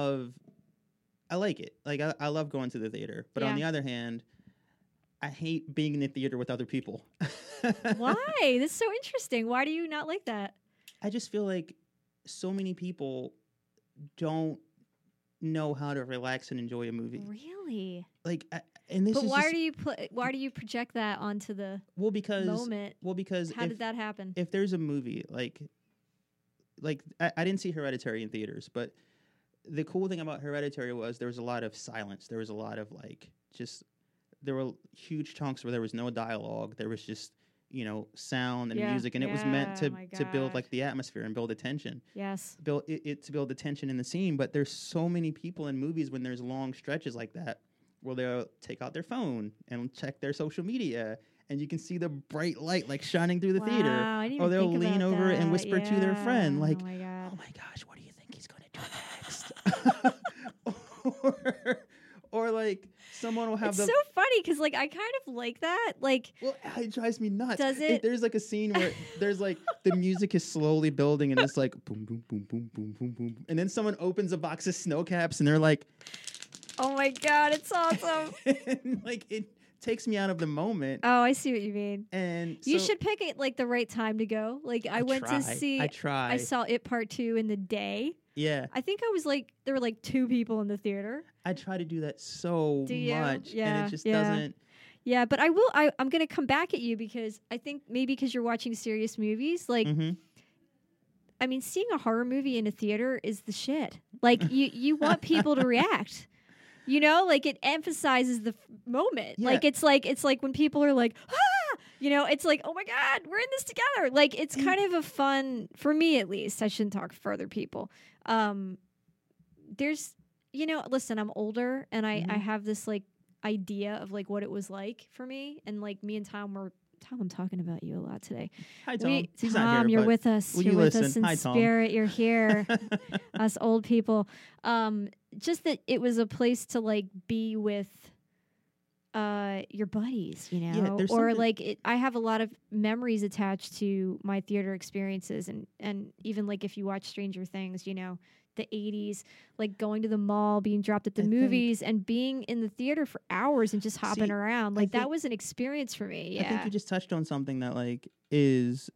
[SPEAKER 4] like it. I love going to the theater. But on the other hand, I hate being in the theater with other people.
[SPEAKER 2] Why? That's so interesting. Why do you not like that?
[SPEAKER 4] I just feel like so many people don't know how to relax and enjoy a movie.
[SPEAKER 2] Really?
[SPEAKER 4] But
[SPEAKER 2] why do you project that onto the moment?
[SPEAKER 4] Well, because
[SPEAKER 2] how did that happen?
[SPEAKER 4] If there's a movie I didn't see Hereditary in theaters, but the cool thing about Hereditary was there was a lot of silence. There was a lot of there were huge chunks where there was no dialogue. There was just sound and music, and it was meant to build the atmosphere and build the tension.
[SPEAKER 2] Yes,
[SPEAKER 4] to build the tension in the scene. But there's so many people in movies when there's long stretches like that where they'll take out their phone and check their social media, and you can see the bright light shining through the theaor, or they'll lean over and whisper to their friend
[SPEAKER 2] oh my
[SPEAKER 4] gosh, what do you think he's going to do next? or someone will have
[SPEAKER 2] so funny because I kind of like that.
[SPEAKER 4] Well, it drives me nuts.
[SPEAKER 2] Does it?
[SPEAKER 4] If there's a scene where there's the music is slowly building, and it's boom, boom, boom, boom, boom, boom, boom, and then someone opens a box of snow caps, and they're like,
[SPEAKER 2] oh my God, it's awesome.
[SPEAKER 4] and, it takes me out of the moment.
[SPEAKER 2] Oh, I see what you mean.
[SPEAKER 4] And
[SPEAKER 2] you should pick it the right time to go. I went to see. I saw It Part 2 in the day.
[SPEAKER 4] Yeah.
[SPEAKER 2] I think I was there were 2 people in the theater.
[SPEAKER 4] I try to do that so much,
[SPEAKER 2] yeah,
[SPEAKER 4] and it just doesn't.
[SPEAKER 2] Yeah, but I will. I'm going to come back at you because I think maybe because you're watching serious movies, I mean, seeing a horror movie in a theater is the shit. You want people to react. It emphasizes the moment.
[SPEAKER 4] Yeah.
[SPEAKER 2] It's like when people are like, ah! It's like, oh my God, we're in this together. It's kind of a fun, for me at least. I shouldn't talk for other people. There's, listen, I'm older, and I have this idea of what it was like for me. And me and Tom, I'm talking about you a lot today.
[SPEAKER 4] Hi, Tom. He's
[SPEAKER 2] Tom,
[SPEAKER 4] not here,
[SPEAKER 2] you're with us.
[SPEAKER 4] Will
[SPEAKER 2] you're
[SPEAKER 4] you
[SPEAKER 2] with
[SPEAKER 4] listen?
[SPEAKER 2] us in
[SPEAKER 4] Hi, Tom.
[SPEAKER 2] spirit. You're here. Us old people. Just that it was a place to be with your buddies,
[SPEAKER 4] Yeah,
[SPEAKER 2] or I have a lot of memories attached to my theater experiences, and even if you watch Stranger Things, the 80s, going to the mall, being dropped at the movies, and being in the theater for hours and just hopping around. That was an experience for me. Yeah.
[SPEAKER 4] I think you just touched on something that is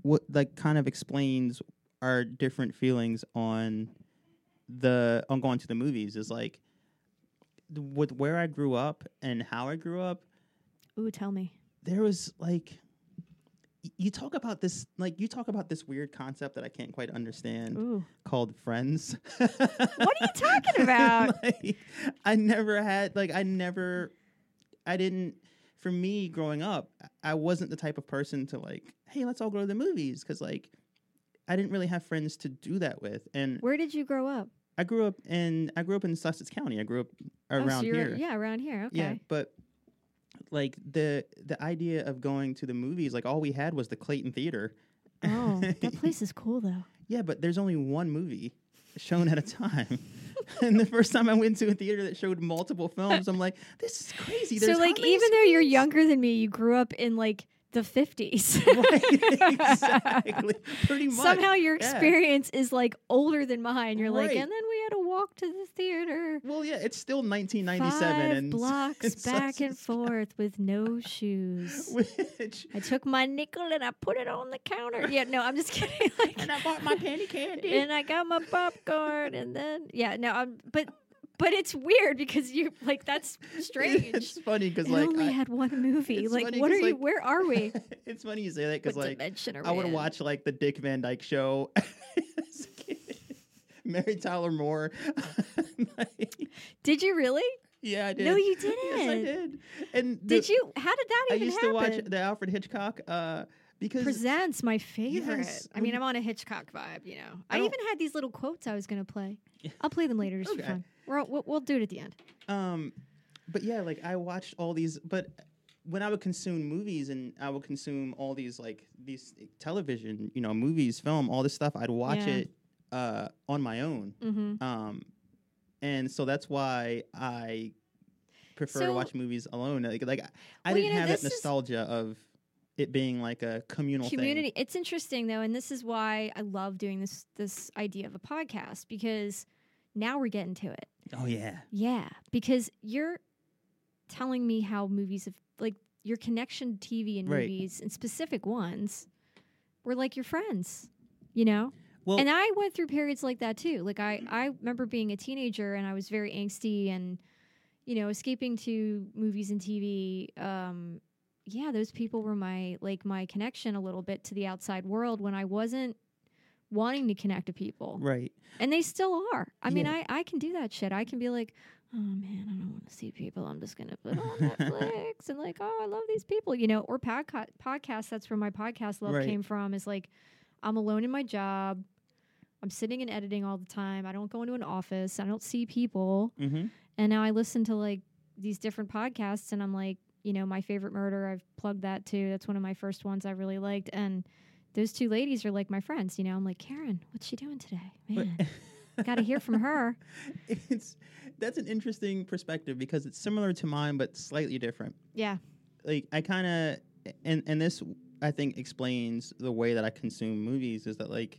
[SPEAKER 4] what like kind of explains our different feelings on going to the movies is like with where I grew up and how I grew up.
[SPEAKER 2] Ooh, tell me.
[SPEAKER 4] There was like you talk about this weird concept that I can't quite understand
[SPEAKER 2] Ooh.
[SPEAKER 4] called friends.
[SPEAKER 2] What are you talking about?
[SPEAKER 4] Like, for me growing up, I wasn't the type of person to like, hey, let's all go to the movies, because like I didn't really have friends to do that with. And
[SPEAKER 2] Where did you grow up?
[SPEAKER 4] I grew up in Sussex County. I grew up around here.
[SPEAKER 2] Yeah, around here. Okay.
[SPEAKER 4] Yeah, but like the idea of going to the movies, like all we had was the Clayton Theater.
[SPEAKER 2] Oh, that place is cool though.
[SPEAKER 4] Yeah, but there's only one movie shown at a time. And the first time I went to a theater that showed multiple films, I'm like, this is crazy.
[SPEAKER 2] So
[SPEAKER 4] There's
[SPEAKER 2] like,
[SPEAKER 4] how many
[SPEAKER 2] even though you're
[SPEAKER 4] screens?
[SPEAKER 2] younger than me, you grew up in like the 50s.
[SPEAKER 4] Right, exactly. Pretty much.
[SPEAKER 2] Somehow your
[SPEAKER 4] Yeah.
[SPEAKER 2] experience is like older than mine. You're like,
[SPEAKER 4] Right.
[SPEAKER 2] and then we had to walk to the theater.
[SPEAKER 4] Well, yeah, it's still 1997
[SPEAKER 2] 5
[SPEAKER 4] and
[SPEAKER 2] blocks back and
[SPEAKER 4] Sussex,
[SPEAKER 2] forth with no shoes.
[SPEAKER 4] which
[SPEAKER 2] I took my nickel and I put it on the counter. Yeah, no, I'm just kidding. Like,
[SPEAKER 4] and I bought my penny candy.
[SPEAKER 2] and I got my popcorn, and then but it's weird because you like that's strange.
[SPEAKER 4] It's funny because
[SPEAKER 2] It
[SPEAKER 4] like
[SPEAKER 2] only had one movie.
[SPEAKER 4] it's
[SPEAKER 2] Like,
[SPEAKER 4] funny
[SPEAKER 2] what
[SPEAKER 4] 'cause,
[SPEAKER 2] are you?
[SPEAKER 4] like-
[SPEAKER 2] Where are we?
[SPEAKER 4] it's funny you say that because
[SPEAKER 2] What
[SPEAKER 4] like
[SPEAKER 2] dimension are
[SPEAKER 4] I
[SPEAKER 2] we
[SPEAKER 4] would
[SPEAKER 2] in?
[SPEAKER 4] watch like the Dick Van Dyke Show. as a kid. Mary Tyler Moore. Like,
[SPEAKER 2] Did you really?
[SPEAKER 4] yeah, I did.
[SPEAKER 2] No, you didn't.
[SPEAKER 4] Yes, I did. And
[SPEAKER 2] Did you? How did that
[SPEAKER 4] I
[SPEAKER 2] even
[SPEAKER 4] used
[SPEAKER 2] happen?
[SPEAKER 4] to watch the Alfred Hitchcock because
[SPEAKER 2] Presents my favorite.
[SPEAKER 4] Yes,
[SPEAKER 2] I mean,
[SPEAKER 4] when-
[SPEAKER 2] I'm on a Hitchcock vibe, you know.
[SPEAKER 4] I
[SPEAKER 2] I
[SPEAKER 4] don't-
[SPEAKER 2] even had these little quotes I was going to play. I'll play them later just for
[SPEAKER 4] Okay.
[SPEAKER 2] fun. We'll do it at the end.
[SPEAKER 4] But yeah, like I watched all these, but when I would consume movies and I would consume all these like these television, you know, movies, film, all this stuff, I'd watch
[SPEAKER 2] Yeah.
[SPEAKER 4] it on my own.
[SPEAKER 2] Mm-hmm.
[SPEAKER 4] And so that's why I prefer to
[SPEAKER 2] So-
[SPEAKER 4] watch movies alone. Like I
[SPEAKER 2] Well,
[SPEAKER 4] didn't
[SPEAKER 2] you know,
[SPEAKER 4] have that
[SPEAKER 2] this is-
[SPEAKER 4] nostalgia of it being like a communal
[SPEAKER 2] Community.
[SPEAKER 4] thing.
[SPEAKER 2] It's interesting though, and this is why I love doing this idea of a podcast, because now we're getting to it.
[SPEAKER 4] Oh yeah.
[SPEAKER 2] Yeah, because you're telling me how movies have like your connection to TV and
[SPEAKER 4] Right.
[SPEAKER 2] movies and specific ones were like your friends, you know?
[SPEAKER 4] Well,
[SPEAKER 2] And I went through periods like that too. Like I remember being a teenager and I was very angsty and, you know, escaping to movies and TV. Yeah, those people were my connection a little bit to the outside world when I wasn't wanting to connect to people.
[SPEAKER 4] right.
[SPEAKER 2] And they still are. I mean,
[SPEAKER 4] Yeah.
[SPEAKER 2] I can do that shit. I can be like, oh man, I don't want to see people. I'm just going to put on Netflix and like, oh, I love these people, you know, or podcasts. That's where my podcast love
[SPEAKER 4] Right.
[SPEAKER 2] came from, is like, I'm alone in my job. I'm sitting and editing all the time. I don't go into an office. I don't see people.
[SPEAKER 4] Mm-hmm.
[SPEAKER 2] And now I listen to like these different podcasts and I'm like, you know, My Favorite Murder, I've plugged that too. That's one of my first ones I really liked. And those two ladies are like my friends, you know. I'm like, Karen, what's she doing today? Man, got to hear from her.
[SPEAKER 4] That's an interesting perspective because it's similar to mine but slightly different.
[SPEAKER 2] Yeah.
[SPEAKER 4] Like I kind of and this I think explains the way that I consume movies is that like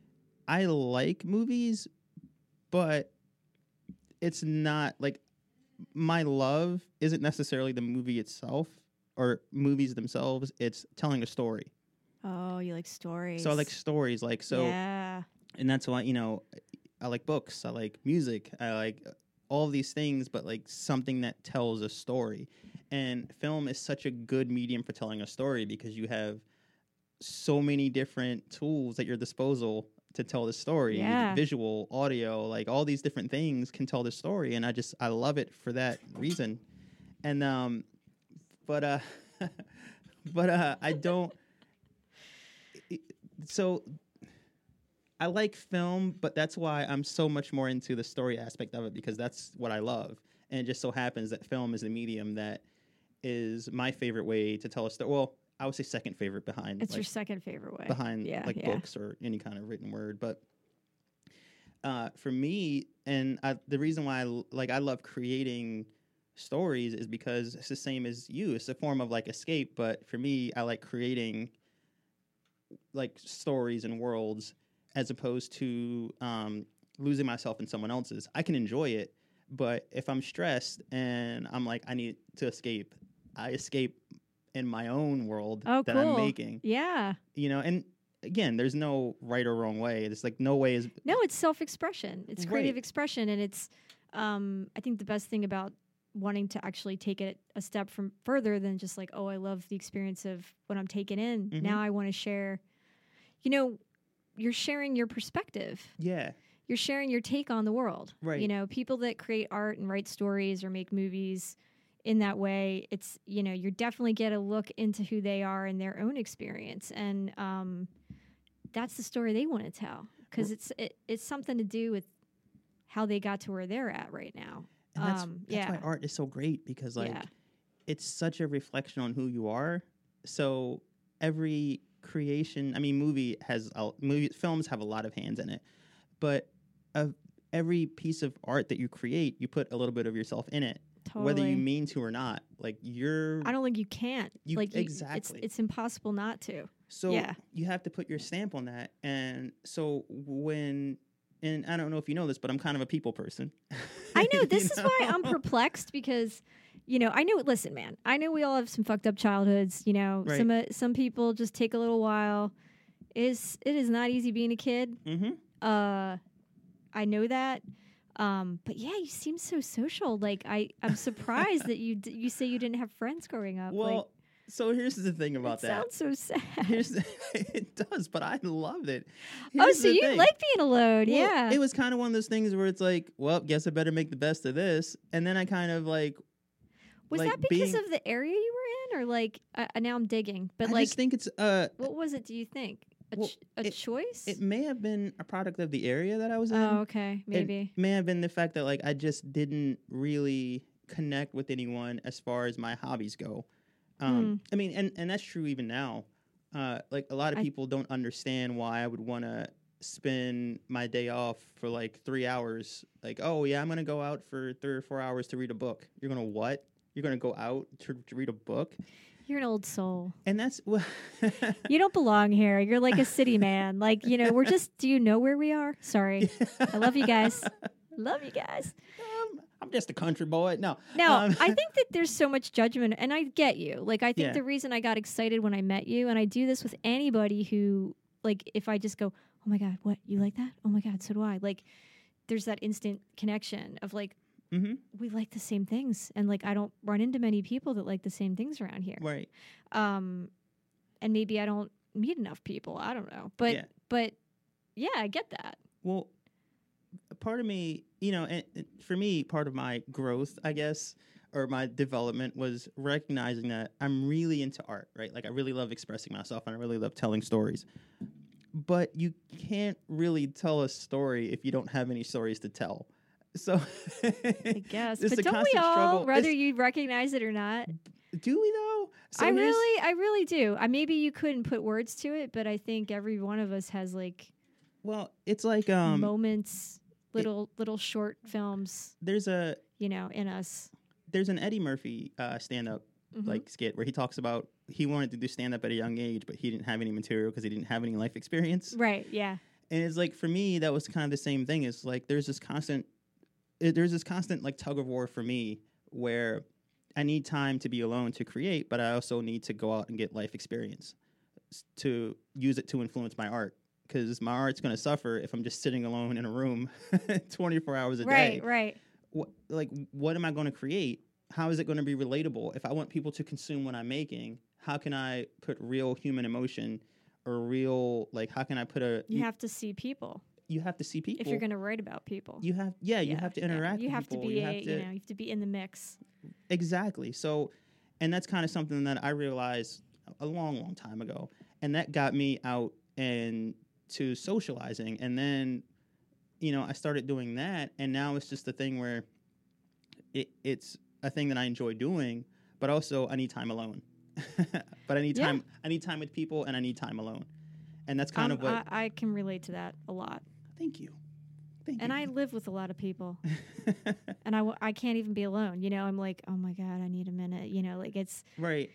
[SPEAKER 4] I like movies, but it's not like my love isn't necessarily the movie itself or movies themselves. It's telling a story.
[SPEAKER 2] Oh, you like stories.
[SPEAKER 4] So I like stories, like so,
[SPEAKER 2] Yeah.
[SPEAKER 4] and that's why, you know, I like books, I like music, I like all of these things, but like something that tells a story. And film is such a good medium for telling a story because you have so many different tools at your disposal to tell the story.
[SPEAKER 2] Yeah.
[SPEAKER 4] Visual, audio, like all these different things can tell the story, and I love it for that reason. And but I don't. So I like film, but that's why I'm so much more into the story aspect of it because that's what I love. And it just so happens that film is the medium that is my favorite way to tell a story. Well, I would say second favorite behind.
[SPEAKER 2] It's
[SPEAKER 4] like,
[SPEAKER 2] your second favorite way.
[SPEAKER 4] behind
[SPEAKER 2] Yeah,
[SPEAKER 4] like
[SPEAKER 2] yeah.
[SPEAKER 4] books or any kind of written word. But for me, and the reason why I love creating stories is because it's the same as you. It's a form of like escape. But for me, I like creating like stories and worlds as opposed to losing myself in someone else's. I can enjoy it, but if I'm stressed and I'm like, I need to escape, I escape in my own world
[SPEAKER 2] Oh,
[SPEAKER 4] that
[SPEAKER 2] cool.
[SPEAKER 4] I'm making.
[SPEAKER 2] Yeah.
[SPEAKER 4] You know, and again, there's no right or wrong way. It's like no way is
[SPEAKER 2] No, it's self-expression. It's creative
[SPEAKER 4] Right.
[SPEAKER 2] expression, and it's. I think the best thing about wanting to actually take it a step from further than just like, oh, I love the experience of what I'm taking in.
[SPEAKER 4] Mhm.
[SPEAKER 2] Now I want to share. You know, you're sharing your perspective.
[SPEAKER 4] yeah.
[SPEAKER 2] You're sharing your take on the world.
[SPEAKER 4] Right.
[SPEAKER 2] You know, people that create art and write stories or make movies in that way, it's, you know, you definitely get a look into who they are and their own experience. And that's the story they want to tell, because it's something to do with how they got to where they're at right now.
[SPEAKER 4] And that's
[SPEAKER 2] yeah.
[SPEAKER 4] why art is so great, because like
[SPEAKER 2] Yeah.
[SPEAKER 4] it's such a reflection on who you are. So every creation, I mean, films have a lot of hands in it, but of every piece of art that you create, you put a little bit of yourself in it,
[SPEAKER 2] Totally.
[SPEAKER 4] whether you mean to or not. Like
[SPEAKER 2] I don't think you can't.
[SPEAKER 4] Exactly.
[SPEAKER 2] It's impossible not to.
[SPEAKER 4] So
[SPEAKER 2] Yeah.
[SPEAKER 4] you have to put your stamp on that. And so and I don't know if you know this, but I'm kind of a people person.
[SPEAKER 2] I know
[SPEAKER 4] You
[SPEAKER 2] this is why I'm perplexed, because, you know, I know. Listen, man, I know we all have some fucked up childhoods. You know,
[SPEAKER 4] Right.
[SPEAKER 2] some people just take a little while. It is not easy being a kid.
[SPEAKER 4] Mm-hmm.
[SPEAKER 2] I know that. But yeah, you seem so social. Like I'm surprised that you say you didn't have friends growing up.
[SPEAKER 4] Well,
[SPEAKER 2] like,
[SPEAKER 4] so here's the thing about
[SPEAKER 2] it
[SPEAKER 4] that.
[SPEAKER 2] sounds so sad.
[SPEAKER 4] It does, but I loved it.
[SPEAKER 2] Oh,
[SPEAKER 4] Here's
[SPEAKER 2] so
[SPEAKER 4] the
[SPEAKER 2] you
[SPEAKER 4] thing.
[SPEAKER 2] like being alone?
[SPEAKER 4] Well,
[SPEAKER 2] Yeah.
[SPEAKER 4] It was kind of one of those things where it's like, well, guess I better make the best of this. And then I kind of like,
[SPEAKER 2] Was
[SPEAKER 4] like
[SPEAKER 2] that because
[SPEAKER 4] being-
[SPEAKER 2] of the area you were in, or like? Now I'm digging, but
[SPEAKER 4] I
[SPEAKER 2] like,
[SPEAKER 4] just think it's
[SPEAKER 2] what was it? Do you think
[SPEAKER 4] well,
[SPEAKER 2] a choice?
[SPEAKER 4] it may have been a product of the area that I was in.
[SPEAKER 2] Oh, okay, maybe.
[SPEAKER 4] It may have been the fact that like I just didn't really connect with anyone as far as my hobbies go. I mean, and that's true even now. Like a lot of people don't understand why I would want to spend my day off for like 3 hours. Like, oh yeah, I'm gonna go out for 3 or 4 hours to read a book. You're gonna what? You're gonna go out to read a book?
[SPEAKER 2] You're an old soul.
[SPEAKER 4] And that's
[SPEAKER 2] You don't belong here. You're like a city man. Like, you know, do you know where we are? Sorry. I love you guys. Love you guys.
[SPEAKER 4] I'm just a country boy. No.
[SPEAKER 2] No, I think that there's so much judgment, and I get you. Like, I think
[SPEAKER 4] Yeah.
[SPEAKER 2] the reason I got excited when I met you, and I do this with anybody who, like, if I just go, oh my God, what? You like that? Oh my God, so do I. Like, there's that instant connection of like,
[SPEAKER 4] Mm-hmm.
[SPEAKER 2] we like the same things. And like, I don't run into many people that like the same things around here.
[SPEAKER 4] Right.
[SPEAKER 2] And maybe I don't meet enough people. I don't know. But yeah, I get that.
[SPEAKER 4] Well, part of me, you know, and for me, part of my growth, I guess, or my development was recognizing that I'm really into art, right? Like I really love expressing myself and I really love telling stories. But you can't really tell a story if you don't have any stories to tell. So
[SPEAKER 2] I guess.
[SPEAKER 4] it's
[SPEAKER 2] But
[SPEAKER 4] a
[SPEAKER 2] don't we
[SPEAKER 4] constant
[SPEAKER 2] all,
[SPEAKER 4] struggle.
[SPEAKER 2] whether you recognize it or not?
[SPEAKER 4] Do we though? So
[SPEAKER 2] I
[SPEAKER 4] here's-
[SPEAKER 2] really do. Maybe you couldn't put words to it, but I think every one of us has like
[SPEAKER 4] Well, it's like
[SPEAKER 2] moments, little short films,
[SPEAKER 4] there's
[SPEAKER 2] you know, in us.
[SPEAKER 4] an Eddie Murphy stand up
[SPEAKER 2] Mhm.
[SPEAKER 4] like skit where he talks about he wanted to do stand up at a young age, but he didn't have any material because he didn't have any life experience.
[SPEAKER 2] Right, yeah.
[SPEAKER 4] And it's like for me, that was kind of the same thing. It's like there's this constant like tug of war for me where I need time to be alone to create, but I also need to go out and get life experience to use it to influence my art. Because my art's going to suffer if I'm just sitting alone in a room 24 hours a day.
[SPEAKER 2] Right.
[SPEAKER 4] What am I going to create? How is it going to be relatable? If I want people to consume what I'm making, how can I put real human emotion or real, like, how can I put
[SPEAKER 2] You have to see people
[SPEAKER 4] you have to see people.
[SPEAKER 2] if you're going to write about people.
[SPEAKER 4] You have to interact
[SPEAKER 2] You
[SPEAKER 4] with
[SPEAKER 2] have to
[SPEAKER 4] people.
[SPEAKER 2] be you have to be in the mix.
[SPEAKER 4] Exactly. So, and that's kind of something that I realized a long time ago. And that got me out and to socializing. And then, you know, I started doing that. And now it's just a thing where it's a thing that I enjoy doing, but also I need time alone. But I need time. I need time with people and I need time alone. And that's kind of what.
[SPEAKER 2] I can relate to that a lot.
[SPEAKER 4] Thank you.
[SPEAKER 2] And I live with a lot of people. And I can't even be alone. You know, I'm like, oh my God, I need a minute. You know, like it's
[SPEAKER 4] right.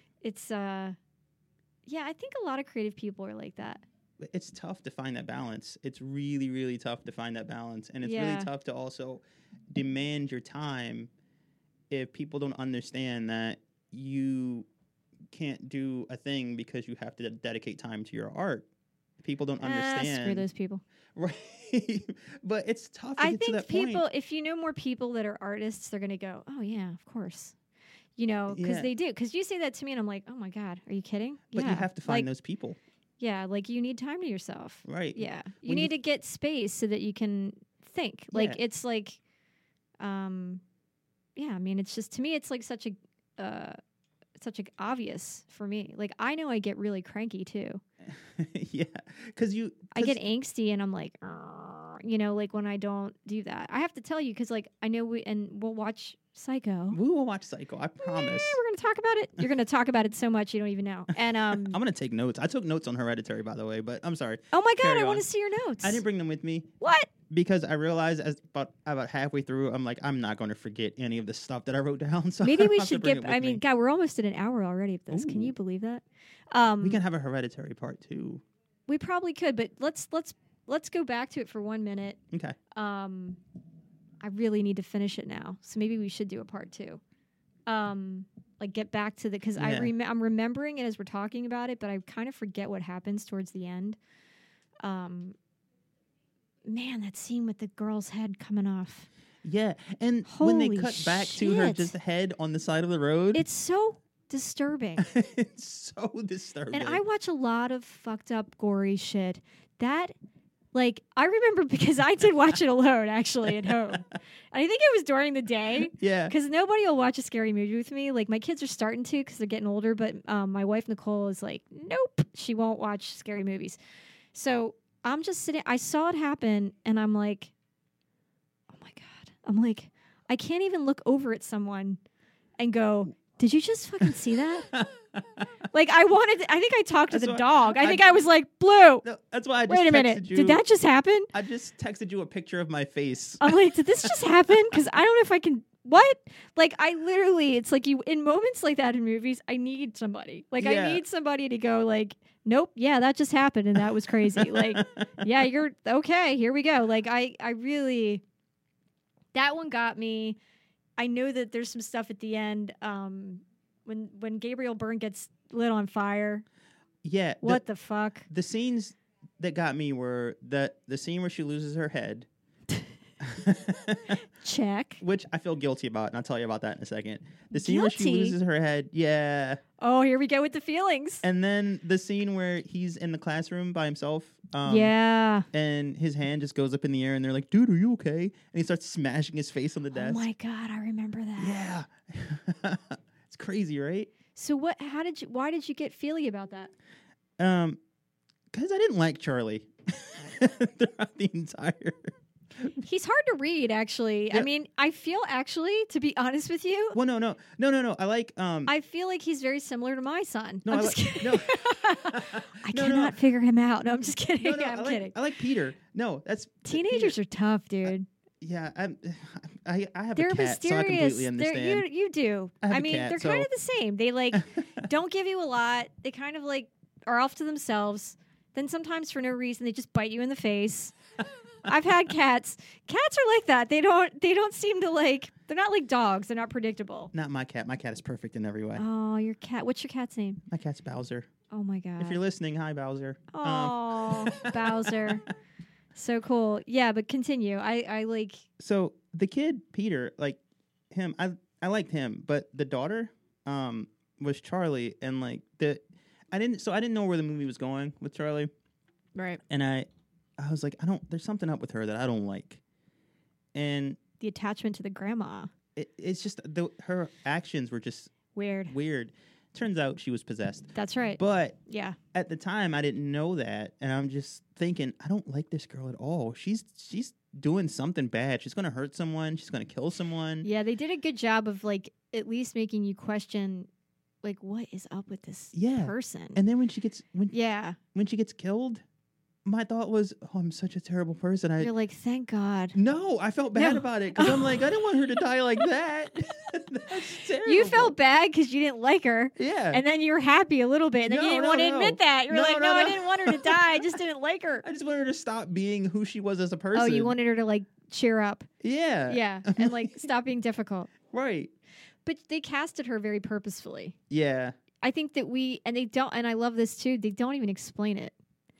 [SPEAKER 2] Yeah, I think a lot of creative people are like that.
[SPEAKER 4] It's tough to find that balance. It's really, really tough to find that balance. And it's
[SPEAKER 2] Yeah.
[SPEAKER 4] really tough to also demand your time if people don't understand that you can't do a thing because you have to dedicate time to your art. people don't
[SPEAKER 2] Screw
[SPEAKER 4] understand.
[SPEAKER 2] those people.
[SPEAKER 4] Right. But it's tough to
[SPEAKER 2] I
[SPEAKER 4] get to
[SPEAKER 2] think
[SPEAKER 4] that
[SPEAKER 2] people,
[SPEAKER 4] point.
[SPEAKER 2] if you know more people that are artists, they're going to go, oh, yeah, of course. You know, because
[SPEAKER 4] Yeah.
[SPEAKER 2] they do. Because you say that to me and I'm like, oh my God, are you kidding?
[SPEAKER 4] But
[SPEAKER 2] yeah.
[SPEAKER 4] you have to find
[SPEAKER 2] like,
[SPEAKER 4] those people.
[SPEAKER 2] Yeah, like you need time to yourself.
[SPEAKER 4] Right.
[SPEAKER 2] Yeah. You
[SPEAKER 4] When you
[SPEAKER 2] need to get space so that you can think. Like
[SPEAKER 4] Yeah.
[SPEAKER 2] it's like, yeah, I mean, it's just, to me, it's like such a obvious for me. Like I know I get really cranky too.
[SPEAKER 4] Yeah. Because
[SPEAKER 2] I get angsty and I'm like, "Argh," you know, like when I don't do that. I have to tell you because like I know we'll watch Psycho.
[SPEAKER 4] we will watch Psycho. I promise.
[SPEAKER 2] We're gonna talk about it. You're gonna talk about it so much you don't even know. And
[SPEAKER 4] I'm gonna take notes. I took notes on Hereditary, by the way, but I'm sorry.
[SPEAKER 2] oh my God,
[SPEAKER 4] Carry
[SPEAKER 2] I want
[SPEAKER 4] on.
[SPEAKER 2] to see your notes.
[SPEAKER 4] I didn't bring them with me
[SPEAKER 2] What?
[SPEAKER 4] because I realized as about halfway through, I'm like, I'm not going to forget any of the stuff that I wrote down. So
[SPEAKER 2] Maybe
[SPEAKER 4] I
[SPEAKER 2] we
[SPEAKER 4] have to
[SPEAKER 2] should
[SPEAKER 4] bring
[SPEAKER 2] get.
[SPEAKER 4] it with
[SPEAKER 2] I mean,
[SPEAKER 4] me.
[SPEAKER 2] God, we're almost at an hour already of this. Can
[SPEAKER 4] Ooh.
[SPEAKER 2] you believe that?
[SPEAKER 4] We can have a Hereditary part 2.
[SPEAKER 2] We probably could, but let's go back to it for 1 minute.
[SPEAKER 4] Okay.
[SPEAKER 2] I really need to finish it now, so maybe we should do a part 2. Like get back to the because
[SPEAKER 4] Yeah.
[SPEAKER 2] I'm remembering it as we're talking about it, but I kind of forget what happens towards the end. Man, that scene with the girl's head coming off.
[SPEAKER 4] Yeah, and when they
[SPEAKER 2] Holy
[SPEAKER 4] cut back to her
[SPEAKER 2] shit.
[SPEAKER 4] just head on the side of the road,
[SPEAKER 2] It's so disturbing.
[SPEAKER 4] it's so disturbing.
[SPEAKER 2] And I watch a lot of fucked up, gory shit. That, like, I remember because I did watch it alone, actually, at home. And I think it was during the day
[SPEAKER 4] yeah,
[SPEAKER 2] because nobody will watch a scary movie with me. Like, my kids are starting to because they're getting older, but my wife, Nicole, is like, nope, she won't watch scary movies. So I'm just sitting, I saw it happen, and I'm like, oh my God. I'm like, I can't even look over at someone and go, did you just fucking see that? Like I think I talked to
[SPEAKER 4] That's
[SPEAKER 2] the
[SPEAKER 4] why
[SPEAKER 2] dog. I
[SPEAKER 4] I-
[SPEAKER 2] think I was like, Blue,
[SPEAKER 4] no, that's why I just
[SPEAKER 2] wait a
[SPEAKER 4] texted
[SPEAKER 2] minute.
[SPEAKER 4] you.
[SPEAKER 2] Did that just happen?
[SPEAKER 4] I just texted you a picture of my face.
[SPEAKER 2] I'm like, did this just happen? Because I don't know if I can, what? Like I literally, it's like you, in moments like that in movies, I need somebody. Like
[SPEAKER 4] Yeah.
[SPEAKER 2] I need somebody to go like, nope, yeah, that just happened and that was crazy. Like, yeah, you're, okay, here we go. Like I really, that one got me. I know that there's some stuff at the end when Gabriel Byrne gets lit on fire.
[SPEAKER 4] Yeah,
[SPEAKER 2] What the fuck?
[SPEAKER 4] the scenes that got me were the scene where she loses her head,
[SPEAKER 2] Check.
[SPEAKER 4] which I feel guilty about, and I'll tell you about that in a second. The scene where she
[SPEAKER 2] Guilty?
[SPEAKER 4] loses her head, yeah,
[SPEAKER 2] Oh, here we go with the feelings.
[SPEAKER 4] and then the scene where he's in the classroom by himself.
[SPEAKER 2] Yeah.
[SPEAKER 4] And his hand just goes up in the air, and they're like, "Dude, are you okay?" And he starts smashing his face on the
[SPEAKER 2] Oh
[SPEAKER 4] desk.
[SPEAKER 2] my God, I remember that.
[SPEAKER 4] Yeah, it's crazy, right?
[SPEAKER 2] So what? Why did you get feely about that?
[SPEAKER 4] Because I didn't like Charlie throughout the entire.
[SPEAKER 2] He's hard to read, actually. I
[SPEAKER 4] Yeah.
[SPEAKER 2] mean, I feel actually, to be honest with you,
[SPEAKER 4] Well, no. I like.
[SPEAKER 2] I feel like he's very similar to my son.
[SPEAKER 4] No,
[SPEAKER 2] I'm
[SPEAKER 4] I
[SPEAKER 2] just
[SPEAKER 4] like-
[SPEAKER 2] kidding.
[SPEAKER 4] no.
[SPEAKER 2] I
[SPEAKER 4] No, no.
[SPEAKER 2] cannot figure him out. No, I'm just kidding.
[SPEAKER 4] No,
[SPEAKER 2] I'm
[SPEAKER 4] I like,
[SPEAKER 2] kidding.
[SPEAKER 4] I like Peter. No, that's
[SPEAKER 2] Teenagers
[SPEAKER 4] Peter.
[SPEAKER 2] are tough, dude.
[SPEAKER 4] Yeah, I have
[SPEAKER 2] They're
[SPEAKER 4] a cat, so I
[SPEAKER 2] mysterious.
[SPEAKER 4] completely understand.
[SPEAKER 2] You do.
[SPEAKER 4] I have a
[SPEAKER 2] mean,
[SPEAKER 4] cat,
[SPEAKER 2] they're kind
[SPEAKER 4] so-
[SPEAKER 2] of the same. They like don't give you a lot. They kind of like are off to themselves. Then sometimes for no reason they just bite you in the face. I've had cats. Cats are like that. They don't seem to like. They're not like dogs. They're not predictable.
[SPEAKER 4] Not my cat. My cat is perfect in every way.
[SPEAKER 2] Oh, your cat. What's your cat's name?
[SPEAKER 4] My cat's Bowser.
[SPEAKER 2] Oh my God.
[SPEAKER 4] If you're listening, hi Bowser.
[SPEAKER 2] Oh, Bowser. So cool. Yeah, but continue. I like.
[SPEAKER 4] So the kid Peter, like him, I liked him, but the daughter, was Charlie, and like I didn't know where the movie was going with Charlie,
[SPEAKER 2] Right.
[SPEAKER 4] and I was like, there's something up with her that I don't like, and
[SPEAKER 2] The attachment to the grandma.
[SPEAKER 4] it's just her actions were just
[SPEAKER 2] Weird.
[SPEAKER 4] weird. Turns out she was possessed,
[SPEAKER 2] That's right.
[SPEAKER 4] but
[SPEAKER 2] Yeah.
[SPEAKER 4] at the time I didn't know that, and I'm just thinking I don't like this girl at all. She's doing something bad. She's gonna hurt someone. She's gonna kill someone.
[SPEAKER 2] Yeah, they did a good job of like at least making you question like what is up with this
[SPEAKER 4] Yeah.
[SPEAKER 2] person.
[SPEAKER 4] And then when she gets
[SPEAKER 2] yeah.
[SPEAKER 4] when she gets killed, my thought was, "Oh, I'm such a terrible person."
[SPEAKER 2] You're like, thank God.
[SPEAKER 4] No, I felt bad
[SPEAKER 2] No.
[SPEAKER 4] about it because I'm like, I didn't want her to die like that. That's terrible.
[SPEAKER 2] You felt bad because you didn't like her.
[SPEAKER 4] yeah.
[SPEAKER 2] And then you were happy a little bit. And then you
[SPEAKER 4] No,
[SPEAKER 2] didn't
[SPEAKER 4] no,
[SPEAKER 2] want to
[SPEAKER 4] no.
[SPEAKER 2] admit that. You were
[SPEAKER 4] No,
[SPEAKER 2] like,
[SPEAKER 4] no,
[SPEAKER 2] no, I
[SPEAKER 4] no.
[SPEAKER 2] didn't want her to die. I just didn't like her.
[SPEAKER 4] I just wanted her to stop being who she was as a person.
[SPEAKER 2] Oh, you wanted her to like cheer up.
[SPEAKER 4] Yeah.
[SPEAKER 2] Yeah. And like stop being difficult.
[SPEAKER 4] Right.
[SPEAKER 2] But they casted her very purposefully.
[SPEAKER 4] Yeah.
[SPEAKER 2] I think that and they don't, and I love this too, they don't even explain it.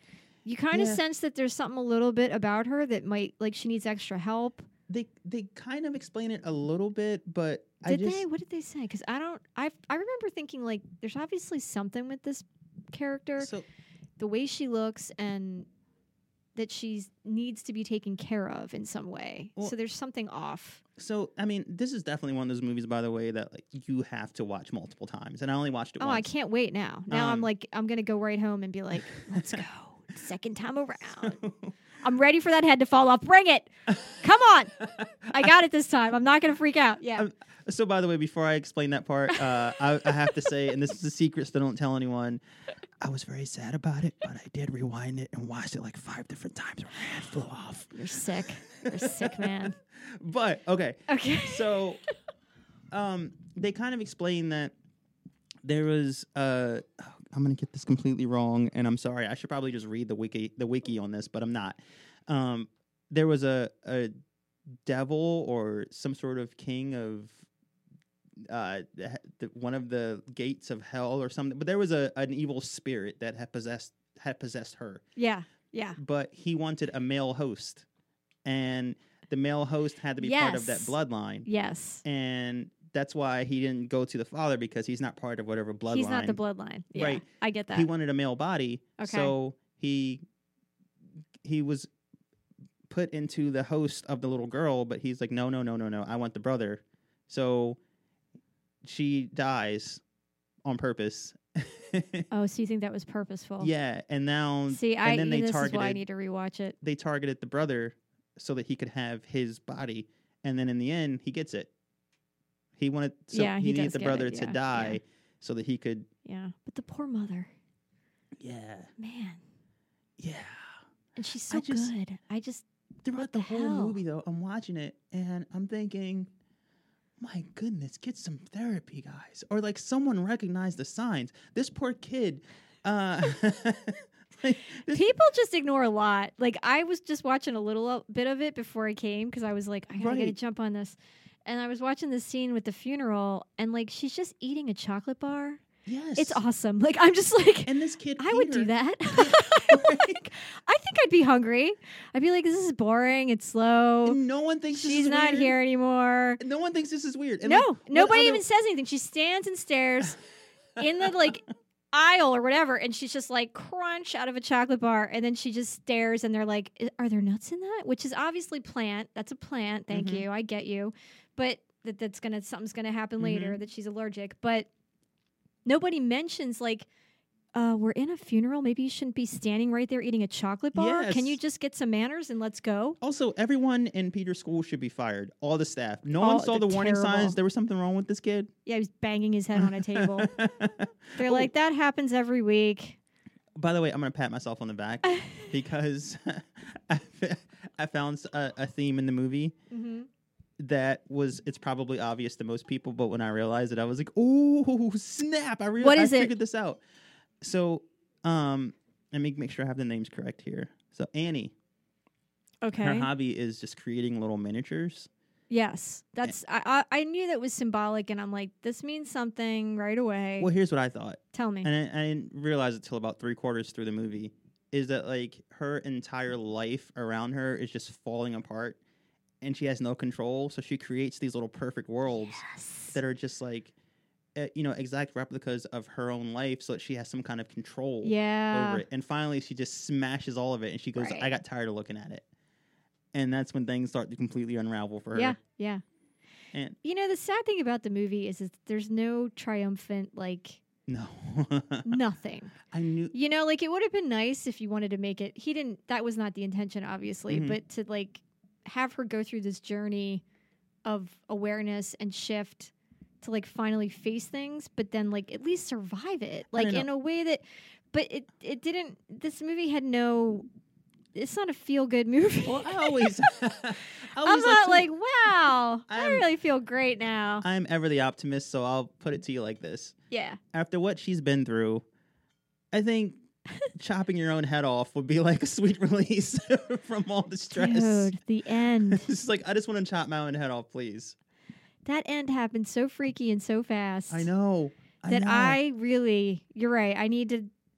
[SPEAKER 2] You kind of
[SPEAKER 4] Yeah.
[SPEAKER 2] sense that there's something a little bit about her that might, like, she needs extra help.
[SPEAKER 4] They kind of explain it a little bit, but
[SPEAKER 2] Did they? What did they say? Because I remember thinking, like, there's obviously something with this character,
[SPEAKER 4] So
[SPEAKER 2] the way she looks, and that she needs to be taken care of in some way.
[SPEAKER 4] Well,
[SPEAKER 2] So there's something off.
[SPEAKER 4] So, I mean, this is definitely one of those movies, by the way, that like you have to watch multiple times. And I only watched it
[SPEAKER 2] Oh,
[SPEAKER 4] once.
[SPEAKER 2] I can't wait now. Now I'm
[SPEAKER 4] Um,
[SPEAKER 2] like, I'm going to go right home and be like, let's go. Second time around. I'm ready for that head to fall off. Bring it. Come on. I got it this time. I'm not going to freak out. Yeah.
[SPEAKER 4] So, by the way, before I explain that part, I have to say, and this is a secret, so don't tell anyone, I was very sad about it, but I did rewind it and watched it like 5 different times when my head flew off.
[SPEAKER 2] You're sick. You're sick, man.
[SPEAKER 4] But, okay.
[SPEAKER 2] Okay.
[SPEAKER 4] So, they kind of explain that there was I'm gonna get this completely wrong, and I'm sorry. I should probably just read the wiki on this, but I'm not. There was a devil or some sort of king of one of the gates of hell or something. But there was an evil spirit that had possessed her.
[SPEAKER 2] Yeah. Yeah.
[SPEAKER 4] But he wanted a male host, and the male host had to be part of that
[SPEAKER 2] Yes.
[SPEAKER 4] bloodline.
[SPEAKER 2] Yes.
[SPEAKER 4] And that's why he didn't go to the father, because he's not part of whatever bloodline.
[SPEAKER 2] He's not the bloodline. Yeah,
[SPEAKER 4] Right.
[SPEAKER 2] I get that.
[SPEAKER 4] He wanted a male body,
[SPEAKER 2] Okay.
[SPEAKER 4] so he was put into the host of the little girl, but he's like, no, I want the brother. So she dies on purpose.
[SPEAKER 2] Oh, so you think that was purposeful?
[SPEAKER 4] Yeah, and now
[SPEAKER 2] See,
[SPEAKER 4] and then
[SPEAKER 2] this is why I need to rewatch it.
[SPEAKER 4] they targeted the brother so that he could have his body, and then in the end he gets it. He wanted
[SPEAKER 2] He
[SPEAKER 4] he needed
[SPEAKER 2] does
[SPEAKER 4] the
[SPEAKER 2] get
[SPEAKER 4] brother
[SPEAKER 2] it,
[SPEAKER 4] to
[SPEAKER 2] yeah,
[SPEAKER 4] die
[SPEAKER 2] yeah.
[SPEAKER 4] so that he could.
[SPEAKER 2] Yeah, but the poor mother,
[SPEAKER 4] Yeah,
[SPEAKER 2] man,
[SPEAKER 4] yeah.
[SPEAKER 2] and she's so
[SPEAKER 4] just-
[SPEAKER 2] good. I just
[SPEAKER 4] Throughout
[SPEAKER 2] What
[SPEAKER 4] the
[SPEAKER 2] the
[SPEAKER 4] whole
[SPEAKER 2] hell?
[SPEAKER 4] movie, though, I'm watching it and I'm thinking, my goodness, get some therapy, guys. Or like someone recognize the signs. This poor kid. Like, this,
[SPEAKER 2] people just ignore a lot. Like I was just watching a little bit of it before I came because I was like, I gotta
[SPEAKER 4] Right.
[SPEAKER 2] jump on this, and I was watching this scene with the funeral, and like she's just eating a chocolate bar.
[SPEAKER 4] yes.
[SPEAKER 2] It's awesome. Like I'm just like.
[SPEAKER 4] And this kid.
[SPEAKER 2] I would
[SPEAKER 4] ate
[SPEAKER 2] do
[SPEAKER 4] her.
[SPEAKER 2] that. Like, I think I'd be hungry. I'd be like, this is boring. It's slow.
[SPEAKER 4] And no one thinks this
[SPEAKER 2] She's
[SPEAKER 4] is
[SPEAKER 2] not
[SPEAKER 4] weird.
[SPEAKER 2] here anymore.
[SPEAKER 4] No one thinks this is weird. And
[SPEAKER 2] No,
[SPEAKER 4] like, what
[SPEAKER 2] nobody
[SPEAKER 4] other-
[SPEAKER 2] even says anything. She stands and stares in the like aisle or whatever, and she's just like crunch out of a chocolate bar, and then she just stares, and they're like, "Are there nuts in that?" Which is obviously plant. That's a plant. Thank
[SPEAKER 4] Mhm.
[SPEAKER 2] you. I get you, but something's gonna happen
[SPEAKER 4] Mm-hmm.
[SPEAKER 2] later that she's allergic. But nobody mentions like. We're in a funeral. Maybe you shouldn't be standing right there eating a chocolate bar. Can you
[SPEAKER 4] Yes.
[SPEAKER 2] just get some manners and let's go?
[SPEAKER 4] Also, everyone in Peter's school should be fired. All the staff. No one saw the
[SPEAKER 2] they're
[SPEAKER 4] warning
[SPEAKER 2] terrible.
[SPEAKER 4] signs. There was something wrong with this kid.
[SPEAKER 2] Yeah, he was banging his head on a table. They're like, that happens every week.
[SPEAKER 4] By the way, I'm going to pat myself on the back because I found a theme in the movie
[SPEAKER 2] Mm-hmm.
[SPEAKER 4] that it's probably obvious to most people, but when I realized it, I was like, oh, snap. I
[SPEAKER 2] What is
[SPEAKER 4] I
[SPEAKER 2] it?
[SPEAKER 4] figured this out. So, let me make sure I have the names correct here. So Annie,
[SPEAKER 2] Okay.
[SPEAKER 4] her hobby is just creating little miniatures.
[SPEAKER 2] Yes, that's. I knew that was symbolic, and I'm like, this means something right away.
[SPEAKER 4] Well, here's what I thought.
[SPEAKER 2] Tell me.
[SPEAKER 4] And I didn't realize it till about 3/4 through the movie, is that like her entire life around her is just falling apart, and she has no control. So she creates these little perfect worlds that are just like, exact replicas of her own life, so that she has some kind of control
[SPEAKER 2] Yeah.
[SPEAKER 4] over it. And finally, she just smashes all of it, and she goes,
[SPEAKER 2] Right.
[SPEAKER 4] "I got tired of looking at it." And that's when things start to completely unravel for her.
[SPEAKER 2] Yeah. Yeah.
[SPEAKER 4] And
[SPEAKER 2] The sad thing about the movie is there's no triumphant like
[SPEAKER 4] no,
[SPEAKER 2] nothing.
[SPEAKER 4] I knew.
[SPEAKER 2] Like it would have been nice if you wanted to make it. He didn't. That was not the intention, obviously.
[SPEAKER 4] Mhm.
[SPEAKER 2] But to like have her go through this journey of awareness and shift to like finally face things, but then like at least survive it, like
[SPEAKER 4] don't know.
[SPEAKER 2] in a way that. But it didn't. This movie had no. It's not a feel good movie.
[SPEAKER 4] Well, I always
[SPEAKER 2] I'm not
[SPEAKER 4] to-
[SPEAKER 2] like, wow, I
[SPEAKER 4] I'm-
[SPEAKER 2] really feel great now.
[SPEAKER 4] I'm ever the optimist, so I'll put it to you like this.
[SPEAKER 2] Yeah.
[SPEAKER 4] After what she's been through, I think chopping your own head off would be like a sweet release from all the stress.
[SPEAKER 2] Dude, the end.
[SPEAKER 4] It's like, I just want to chop my own head off, please.
[SPEAKER 2] That end happened so freaky and so fast.
[SPEAKER 4] I know.
[SPEAKER 2] That
[SPEAKER 4] know.
[SPEAKER 2] I really, you're right. I need